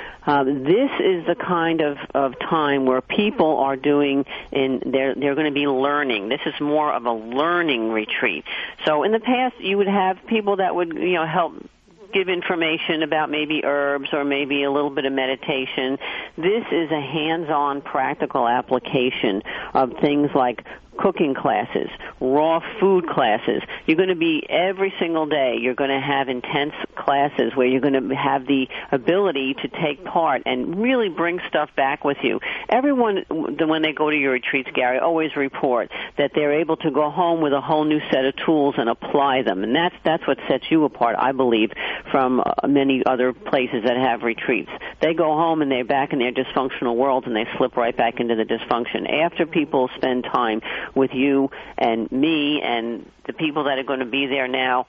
This is the kind of time where people are doing, they're going to be learning. This is more of a learning retreat. So in the past, you would have people that would, help give information about maybe herbs or maybe a little bit of meditation. This is a hands-on practical application of things like cooking classes, raw food classes. You're going to be every single day, you're going to have intense classes where you're going to have the ability to take part and really bring stuff back with you. Everyone, when they go to your retreats, Gary, always report that they're able to go home with a whole new set of tools and apply them. And that's what sets you apart, I believe, from many other places that have retreats. They go home and they're back in their dysfunctional world and they slip right back into the dysfunction. After people spend time with you and me and the people that are going to be there now,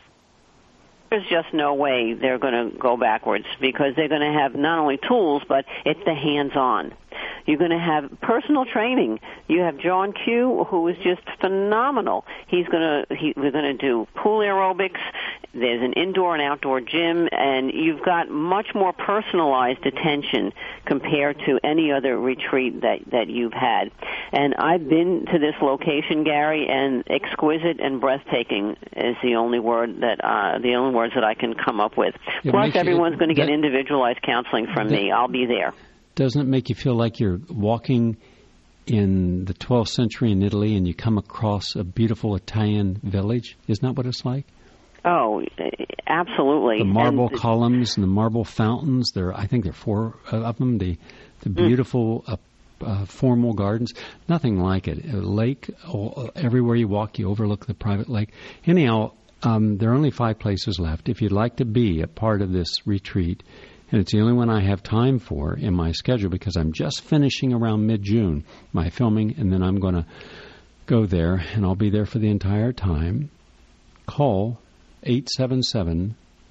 there's just no way they're going to go backwards, because they're going to have not only tools, but it's the hands-on. You're going to have personal training. You have John Q, who is just phenomenal. We're going to do pool aerobics. There's an indoor and outdoor gym, and you've got much more personalized attention compared to any other retreat that you've had. And I've been to this location, Gary, and exquisite and breathtaking is the only words that I can come up with. Plus, everyone's going to get individualized counseling from me. I'll be there. Doesn't it make you feel like you're walking in the 12th century in Italy and you come across a beautiful Italian village? Isn't that what it's like? Oh, absolutely. The marble columns and the marble fountains. I think there are 4 of them. The beautiful formal gardens. Nothing like it. A lake. Everywhere you walk, you overlook the private lake. Anyhow, there are only 5 places left. If you'd like to be a part of this retreat, and it's the only one I have time for in my schedule because I'm just finishing around mid-June my filming, and then I'm going to go there, and I'll be there for the entire time. Call 877-627-5065.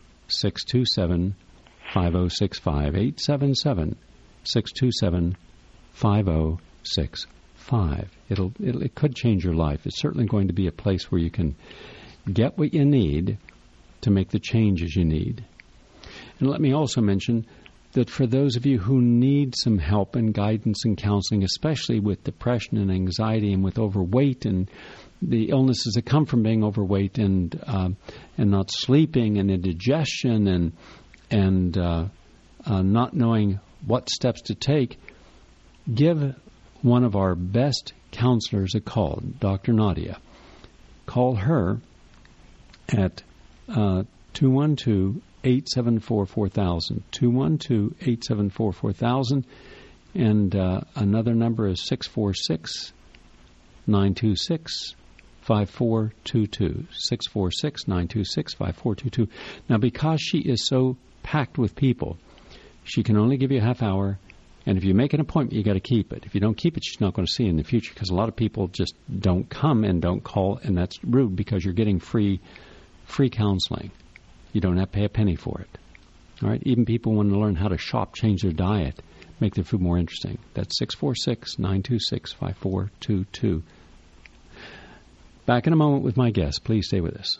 877-627-5065. It could change your life. It's certainly going to be a place where you can get what you need to make the changes you need. And let me also mention that for those of you who need some help and guidance and counseling, especially with depression and anxiety and with overweight and the illnesses that come from being overweight and not sleeping and indigestion and not knowing what steps to take, give one of our best counselors a call, Dr. Nadia. Call her at 212-874-4000, 212-874-4000, and another number is 646-926-5422, 646-926-5422. Now, because she is so packed with people, she can only give you a half hour, and if you make an appointment, you got to keep it. If you don't keep it, she's not going to see you in the future, because a lot of people just don't come and don't call, and that's rude because you're getting free counseling. You don't have to pay a penny for it. All right? Even people want to learn how to shop, change their diet, make their food more interesting. That's 646-926-5422. Back in a moment with my guest. Please stay with us.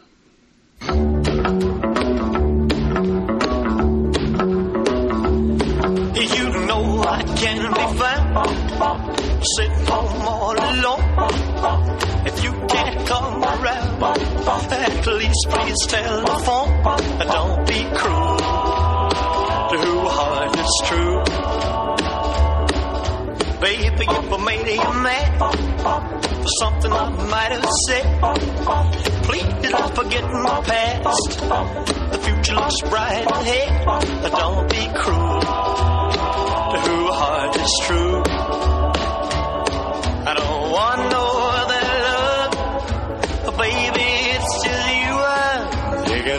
You know I can be found sitting home all alone. If you can't come around, at least please telephone. Don't be cruel to who heart is true. Baby, if I made you mad for something I might have said, please don't forget my past. The future looks bright ahead. Don't be cruel to who heart is true. I don't want no other love, baby, it's just you I'm thinking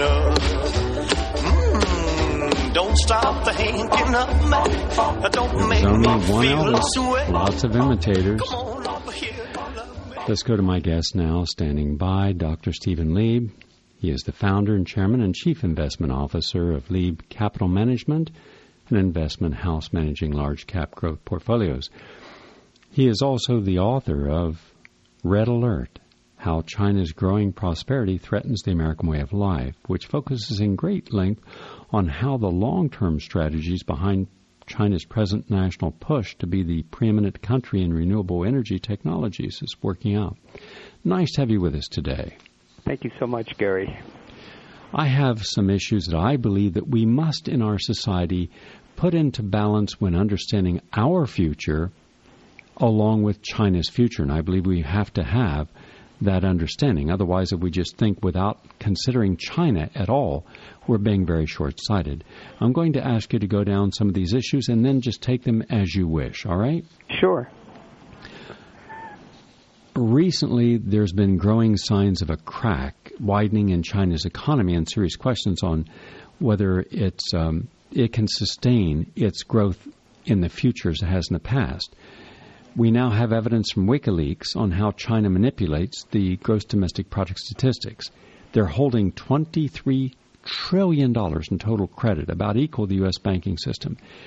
of. Don't stop thinking of me. Don't make me feel this way. Lots of imitators. Let's go to my guest now, standing by, Dr. Stephen Lieb. He is the founder and chairman and chief investment officer of Lieb Capital Management, an investment house managing large-cap growth portfolios. He is also the author of Red Alert, How China's Growing Prosperity Threatens the American Way of Life, which focuses in great length on how the long-term strategies behind China's present national push to be the preeminent country in renewable energy technologies is working out. Nice to have you with us today. Thank you so much, Gary. I have some issues that I believe that we must in our society put into balance when understanding our future along with China's future, and I believe we have to have that understanding. Otherwise, if we just think without considering China at all, we're being very short-sighted. I'm going to ask you to go down some of these issues and then just take them as you wish, all right? Sure. Recently, there's been growing signs of a crack widening in China's economy and serious questions on whether it can sustain its growth in the future as it has in the past. We now have evidence from WikiLeaks on how China manipulates the gross domestic product statistics. They're holding $23 trillion in total credit, about equal to the U.S. banking system.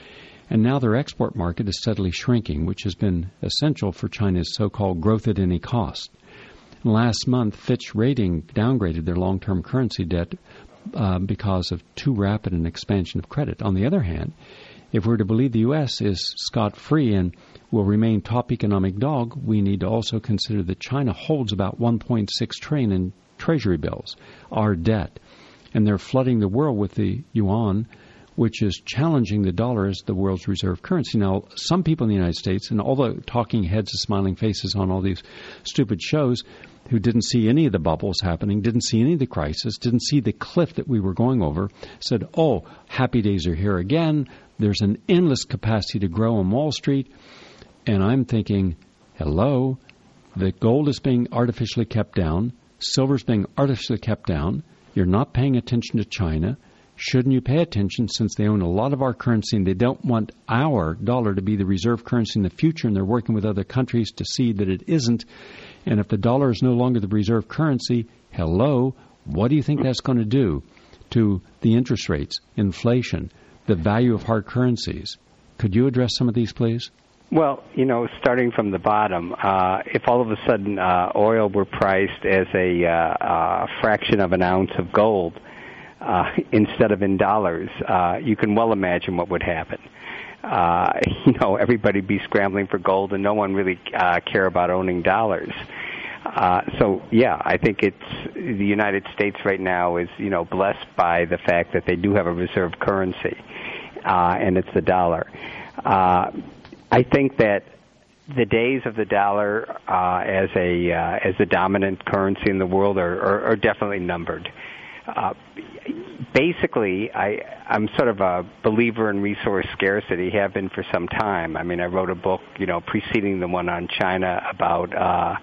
And now their export market is steadily shrinking, which has been essential for China's so-called growth at any cost. Last month, Fitch Rating downgraded their long-term currency debt because of too rapid an expansion of credit. On the other hand, if we're to believe the U.S. is scot-free and will remain top economic dog, we need to also consider that China holds about $1.6 trillion in treasury bills, our debt, and they're flooding the world with the yuan, which is challenging the dollar as the world's reserve currency. Now, some people in the United States, and all the talking heads and smiling faces on all these stupid shows, who didn't see any of the bubbles happening, didn't see any of the crisis, didn't see the cliff that we were going over, said, oh, happy days are here again. There's an endless capacity to grow on Wall Street. And I'm thinking, hello, the gold is being artificially kept down. Silver's being artificially kept down. You're not paying attention to China. Shouldn't you pay attention since they own a lot of our currency and they don't want our dollar to be the reserve currency in the future, and they're working with other countries to see that it isn't? And if the dollar is no longer the reserve currency, hello, what do you think that's going to do to the interest rates, inflation, the value of hard currencies? Could you address some of these, please? Well, starting from the bottom, if all of a sudden oil were priced as a fraction of an ounce of gold instead of in dollars, you can well imagine what would happen. Everybody be scrambling for gold, and no one really care about owning dollars. I think it's the United States right now is, blessed by the fact that they do have a reserve currency, and it's the dollar. I think that the days of the dollar as the dominant currency in the world are definitely numbered. Basically, I'm sort of a believer in resource scarcity, have been for some time. I mean, I wrote a book, preceding the one on China about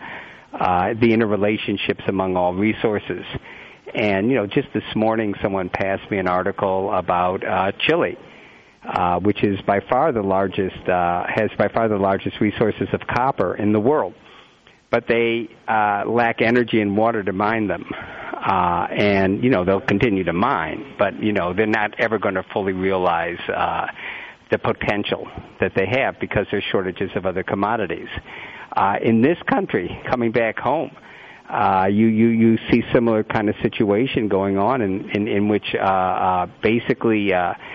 the interrelationships among all resources. And, just this morning someone passed me an article about Chile, which is by far the largest, has by far the largest resources of copper in the world. But they lack energy and water to mine them. And, they'll continue to mine, but, they're not ever going to fully realize the potential that they have because there's shortages of other commodities. In this country, coming back home, you see similar kind of situation going on in which basically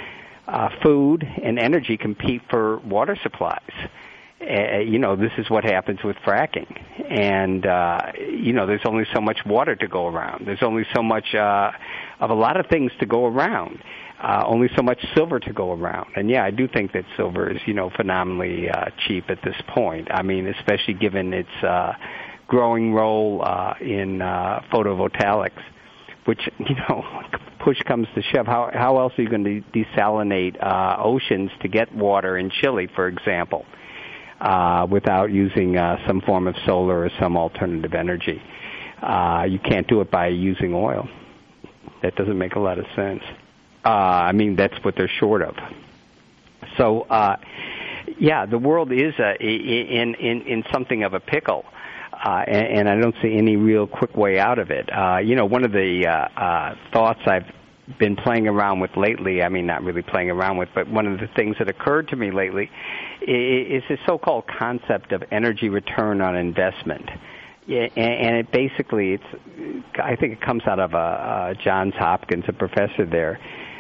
food and energy compete for water supplies. This is what happens with fracking. And, there's only so much water to go around. There's only so much of a lot of things to go around, only so much silver to go around. And, I do think that silver is, phenomenally cheap at this point. I mean, especially given its growing role in photovoltaics, which, push comes to shove. How else are you going to desalinate oceans to get water in Chile, for example? Without using some form of solar or some alternative energy. You can't do it by using oil. That doesn't make a lot of sense. That's what they're short of. So, the world is in something of a pickle, and I don't see any real quick way out of it. One of the thoughts I've been playing around with lately, not really playing around with, but one of the things that occurred to me lately is this so-called concept of energy return on investment. And it basically, I think it comes out of Johns Hopkins, a professor there,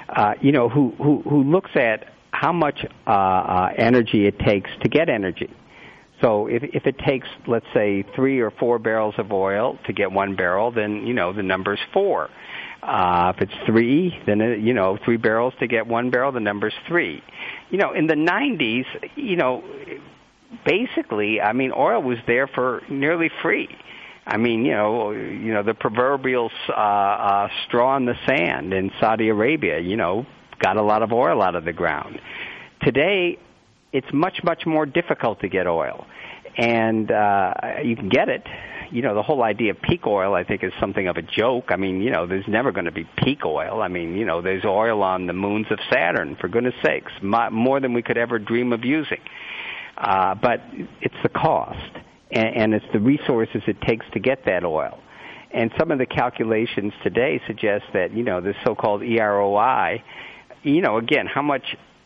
who looks at how much energy it takes to get energy. So if it takes, let's say, 3 or 4 barrels of oil to get 1 barrel, then, the number's 4. If it's 3, then, 3 barrels to get 1 barrel, the number's 3. In the 90s, basically, oil was there for nearly free. The proverbial straw in the sand in Saudi Arabia, got a lot of oil out of the ground. Today, it's much, much more difficult to get oil. And you can get it. The whole idea of peak oil, I think, is something of a joke. There's never going to be peak oil. There's oil on the moons of Saturn, for goodness sakes, more than we could ever dream of using. But it's the cost, and it's the resources it takes to get that oil. And some of the calculations today suggest that, this so-called EROI, again, how much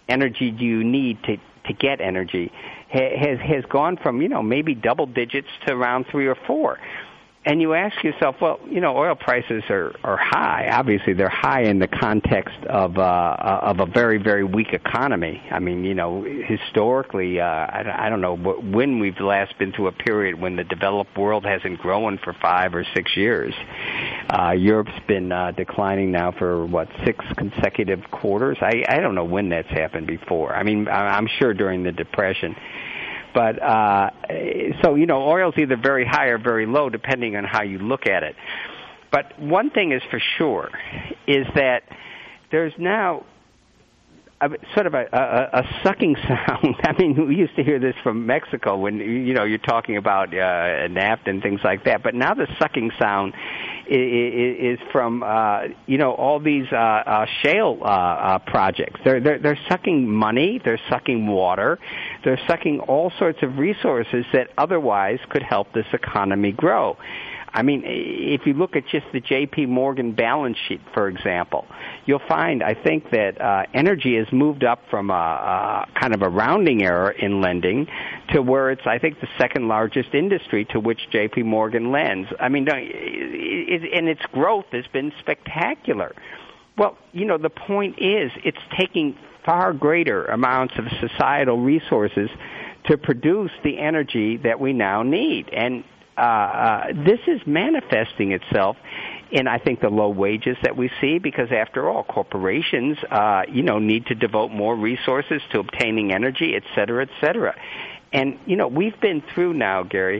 energy do you need to get energy has gone from, maybe double digits to around 3 or 4. And you ask yourself, well, oil prices are high. Obviously, they're high in the context of a very, very weak economy. I mean, historically, I don't know when we've last been through a period when the developed world hasn't grown for 5 or 6 years. Europe's been declining now for, 6 consecutive quarters? I don't know when that's happened before. I mean, I'm sure during the Depression. But so, oil's either very high or very low, depending on how you look at it. But one thing is for sure is that there's now sort of a sucking sound. I mean, we used to hear this from Mexico when, you're talking about NAFTA and things like that. But now the sucking sound is from, all these shale projects. They're sucking money. They're sucking water. They're sucking all sorts of resources that otherwise could help this economy grow. I mean, if you look at just the J.P. Morgan balance sheet, for example, you'll find, I think, that energy has moved up from a kind of a rounding error in lending to where it's, I think, the second largest industry to which J.P. Morgan lends. I mean, and its growth has been spectacular. Well, the point is it's taking far greater amounts of societal resources to produce the energy that we now need. And this is manifesting itself in, I think, the low wages that we see, because after all, corporations, need to devote more resources to obtaining energy, et cetera, et cetera. And, we've been through now, Gary,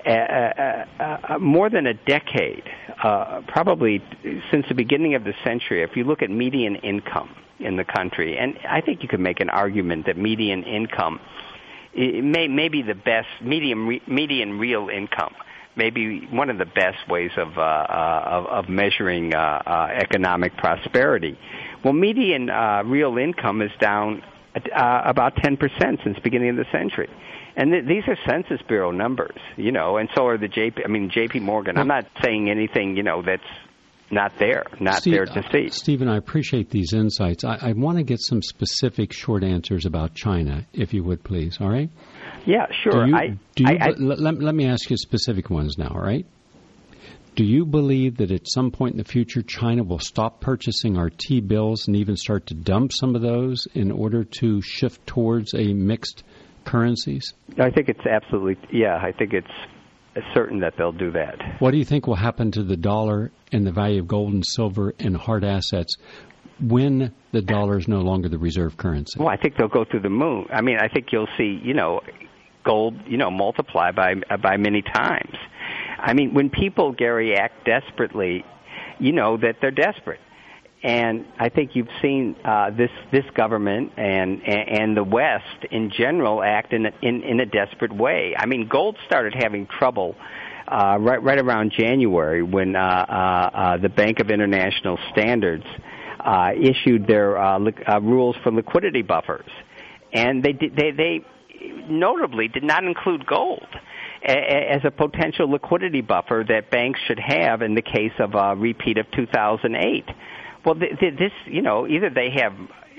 more than a decade, probably since the beginning of the century, if you look at median income in the country, and I think you could make an argument that median income may be the best, median real income, maybe one of the best ways of measuring economic prosperity. Well, median real income is down about 10% since the beginning of the century. And these are Census Bureau numbers, and so are the J.P. Morgan. I'm not saying anything, that's not there to see. Stephen, I appreciate these insights. I want to get some specific short answers about China, if you would, please, all right? Yeah, sure. Let me ask you specific ones now, all right? Do you believe that at some point in the future China will stop purchasing our T-bills and even start to dump some of those in order to shift towards a mixed currencies? I think it's I think it's certain that they'll do that. What do you think will happen to the dollar and the value of gold and silver and hard assets when the dollar is no longer the reserve currency? Well, I think they'll go through the moon. I mean, I think you'll see, gold, multiply by many times. I mean, when people, Gary, act desperately, that they're desperate. And I think you've seen this government and the West in general act in a desperate way. I mean, gold started having trouble right around January when the Bank of International Standards issued their rules for liquidity buffers, and they notably did not include gold as a potential liquidity buffer that banks should have in the case of a repeat of 2008. Well, this, either they have,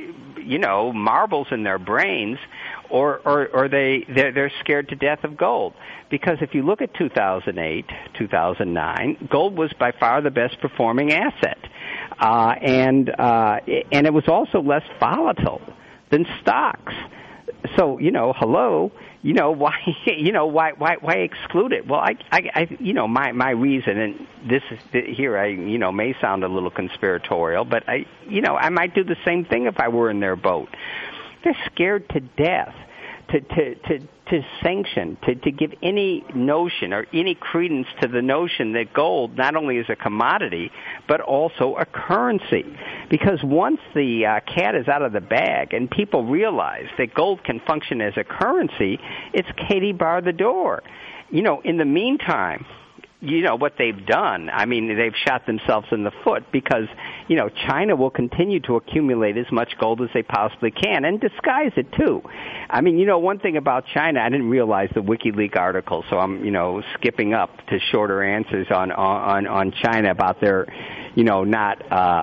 marbles in their brains, or they're scared to death of gold. Because if you look at 2008, 2009, gold was by far the best performing asset, and it was also less volatile than stocks. So, why exclude it? Well, my reason, and this is here, I may sound a little conspiratorial, but I might do the same thing if I were in their boat. They're scared to death to sanction, to give any notion or any credence to the notion that gold not only is a commodity, but also a currency. Because once the cat is out of the bag and people realize that gold can function as a currency, it's Katie bar the door. In the meantime, what they've done, I mean, they've shot themselves in the foot because, China will continue to accumulate as much gold as they possibly can and disguise it, too. I mean, one thing about China, I didn't realize the WikiLeaks article, so I'm, skipping up to shorter answers on China about their, not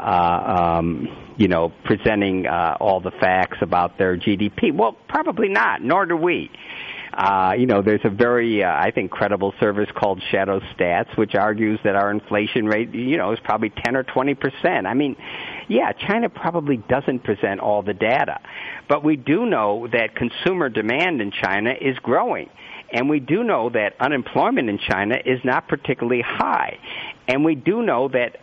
presenting all the facts about their GDP. Well, probably not, nor do we. There's a very, I think, credible service called Shadow Stats, which argues that our inflation rate, is probably 10 or 20%. I mean, yeah, China probably doesn't present all the data. But we do know that consumer demand in China is growing. And we do know that unemployment in China is not particularly high. And we do know that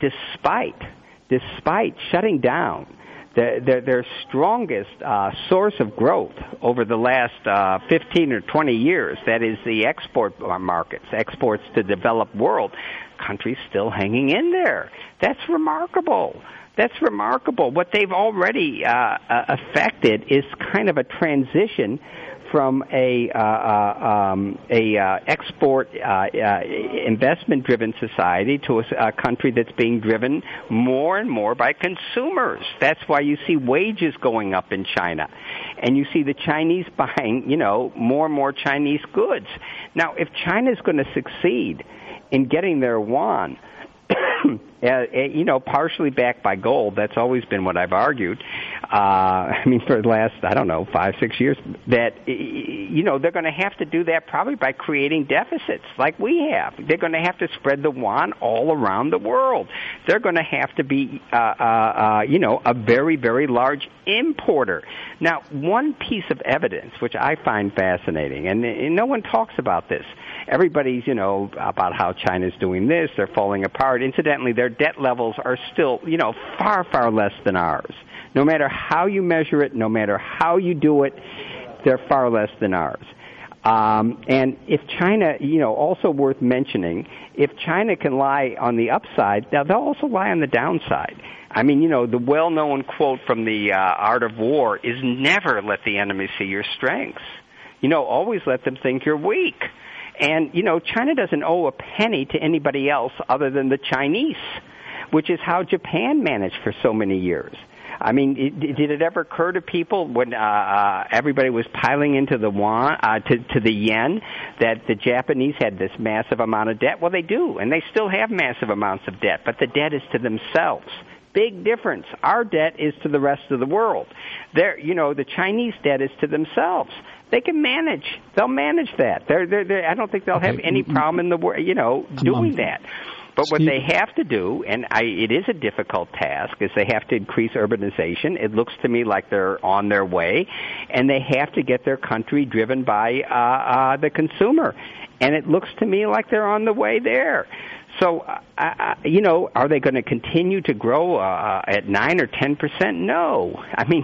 despite shutting down their strongest source of growth over the last 15 or 20 years, that is the export markets, exports to the developed world, countries still hanging in there. That's remarkable. What they've already affected is kind of a transition from a export investment-driven society to a country that's being driven more and more by consumers. That's why you see wages going up in China, and you see the Chinese buying, more and more Chinese goods. Now, if China's going to succeed in getting their yuan, partially backed by gold. That's always been what I've argued. For the last, 5-6 years, that, they're going to have to do that probably by creating deficits like we have. They're going to have to spread the yuan all around the world. They're going to have to be, a very, very large importer. Now, one piece of evidence, which I find fascinating, and no one talks about this. Everybody's, about how China's doing this, they're falling apart. Incidentally, their debt levels are still, far, far less than ours. No matter how you measure it, no matter how you do it, they're far less than ours. And if China, also worth mentioning, if China can lie on the upside, they'll also lie on the downside. The well-known quote from the Art of War is never let the enemy see your strengths. Always let them think you're weak. And, China doesn't owe a penny to anybody else other than the Chinese, which is how Japan managed for so many years. Did it ever occur to people when everybody was piling into the yuan, to the yen, that the Japanese had this massive amount of debt? Well, they do, and they still have massive amounts of debt, but the debt is to themselves. Big difference. Our debt is to the rest of the world. The Chinese debt is to themselves. They can manage. They'll manage that. I don't think they'll have any problem in the world, doing that. But what they have to do, and it is a difficult task, is they have to increase urbanization. It looks to me like they're on their way, and they have to get their country driven by the consumer. And it looks to me like they're on the way there. So, are they going to continue to grow at 9 or 10%? No.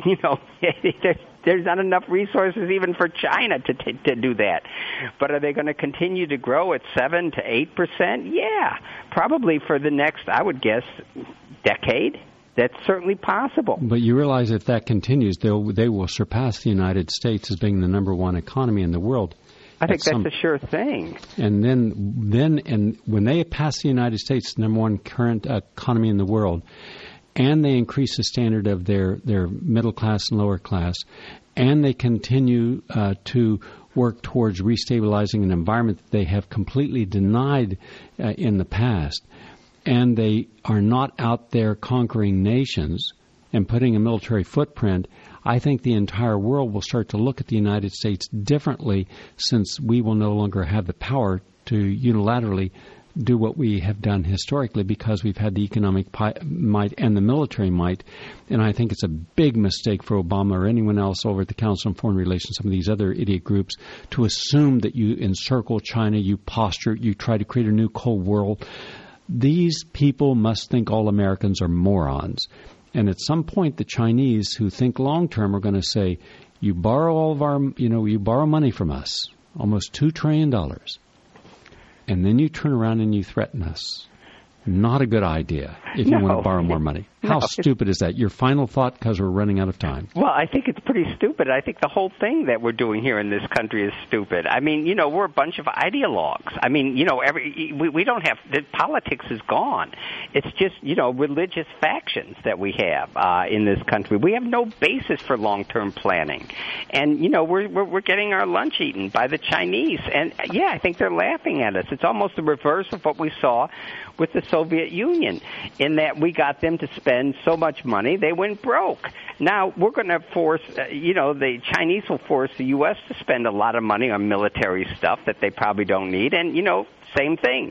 There's not enough resources even for China to do that. But are they going to continue to grow at 7 to 8%? Yeah, probably for the next, I would guess, decade. That's certainly possible. But you realize if that continues, they will surpass the United States as being the number one economy in the world. I think that's a sure thing. And then when they pass the United States, the number one current economy in the world, and they increase the standard of their middle class and lower class, and they continue to work towards restabilizing an environment that they have completely denied in the past, and they are not out there conquering nations and putting a military footprint, I think the entire world will start to look at the United States differently, since we will no longer have the power to unilaterally do what we have done historically, because we've had the economic might and the military might. And I think it's a big mistake for Obama or anyone else over at the Council on Foreign Relations, some of these other idiot groups, to assume that you encircle China, you posture, you try to create a new Cold War. These people must think all Americans are morons. And at some point, the Chinese who think long-term are going to say, you borrow all of our, you borrow money from us, almost $2 trillion. And then you turn around and you threaten us. Not a good idea if you want to borrow more money. How stupid is that? Your final thought, because we're running out of time. Well, I think it's pretty stupid. I think the whole thing that we're doing here in this country is stupid. I mean, we're a bunch of ideologues. I mean, we don't have, the politics is gone. It's just, religious factions that we have in this country. We have no basis for long-term planning. And, we're getting our lunch eaten by the Chinese. And, yeah, I think they're laughing at us. It's almost the reverse of what we saw with the Soviet Union, in that we got them to spend so much money they went broke. Now we're going to force, the Chinese will force the U.S. to spend a lot of money on military stuff that they probably don't need, and same thing.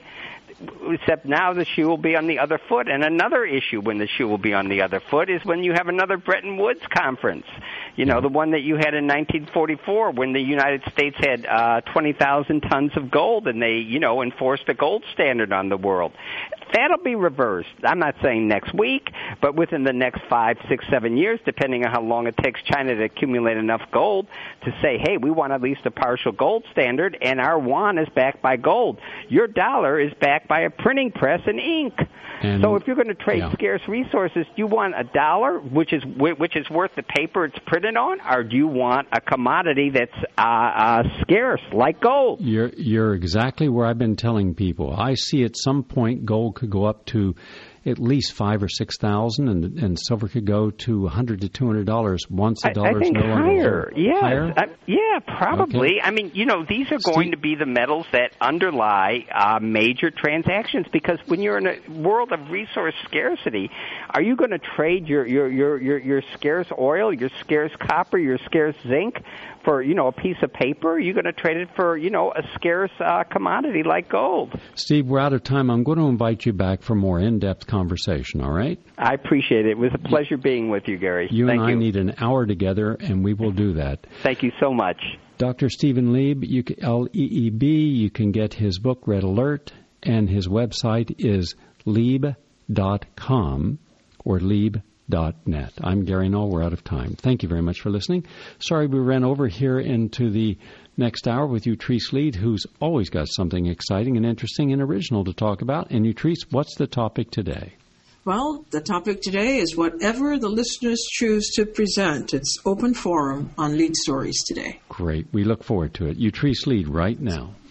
Except now the shoe will be on the other foot. And another issue when the shoe will be on the other foot is when you have another Bretton Woods conference. The one that you had in 1944 when the United States had 20,000 tons of gold and they, enforced a gold standard on the world. That'll be reversed. I'm not saying next week, but within the next 5, 6, 7 years, depending on how long it takes China to accumulate enough gold to say, hey, we want at least a partial gold standard, and our yuan is backed by gold. Your dollar is backed by a printing press and ink. And so if you're going to trade scarce resources, do you want a dollar, which is worth the paper it's printed on, or do you want a commodity that's scarce, like gold? You're exactly where I've been telling people. I see at some point gold could go up to at least $5,000 or $6,000, and silver could go to $100 to $200 once the dollar is no longer higher. Yes. Higher? Yeah, probably. Okay. I mean, these are going to be the metals that underlie major transactions, because when you're in a world of resource scarcity, are you going to trade your scarce oil, your scarce copper, your scarce zinc for a piece of paper? Are you going to trade it for a scarce commodity like gold? Steve, we're out of time. I'm going to invite you back for more in-depth conversation, all right? I appreciate it. It was a pleasure being with you, Gary. You and I need an hour together, and we will do that. Thank you so much. Dr. Stephen Leeb, L-E-E-B, you can get his book, Red Alert, and his website is Leeb.com or Leeb.net. I'm Gary Null. We're out of time. Thank you very much for listening. Sorry we ran over here into the next hour with Utrice Lead, who's always got something exciting and interesting and original to talk about. And Utrice, what's the topic today? Well, the topic today is whatever the listeners choose to present. It's open forum on Lead Stories today. Great. We look forward to it. Utrice Lead right now.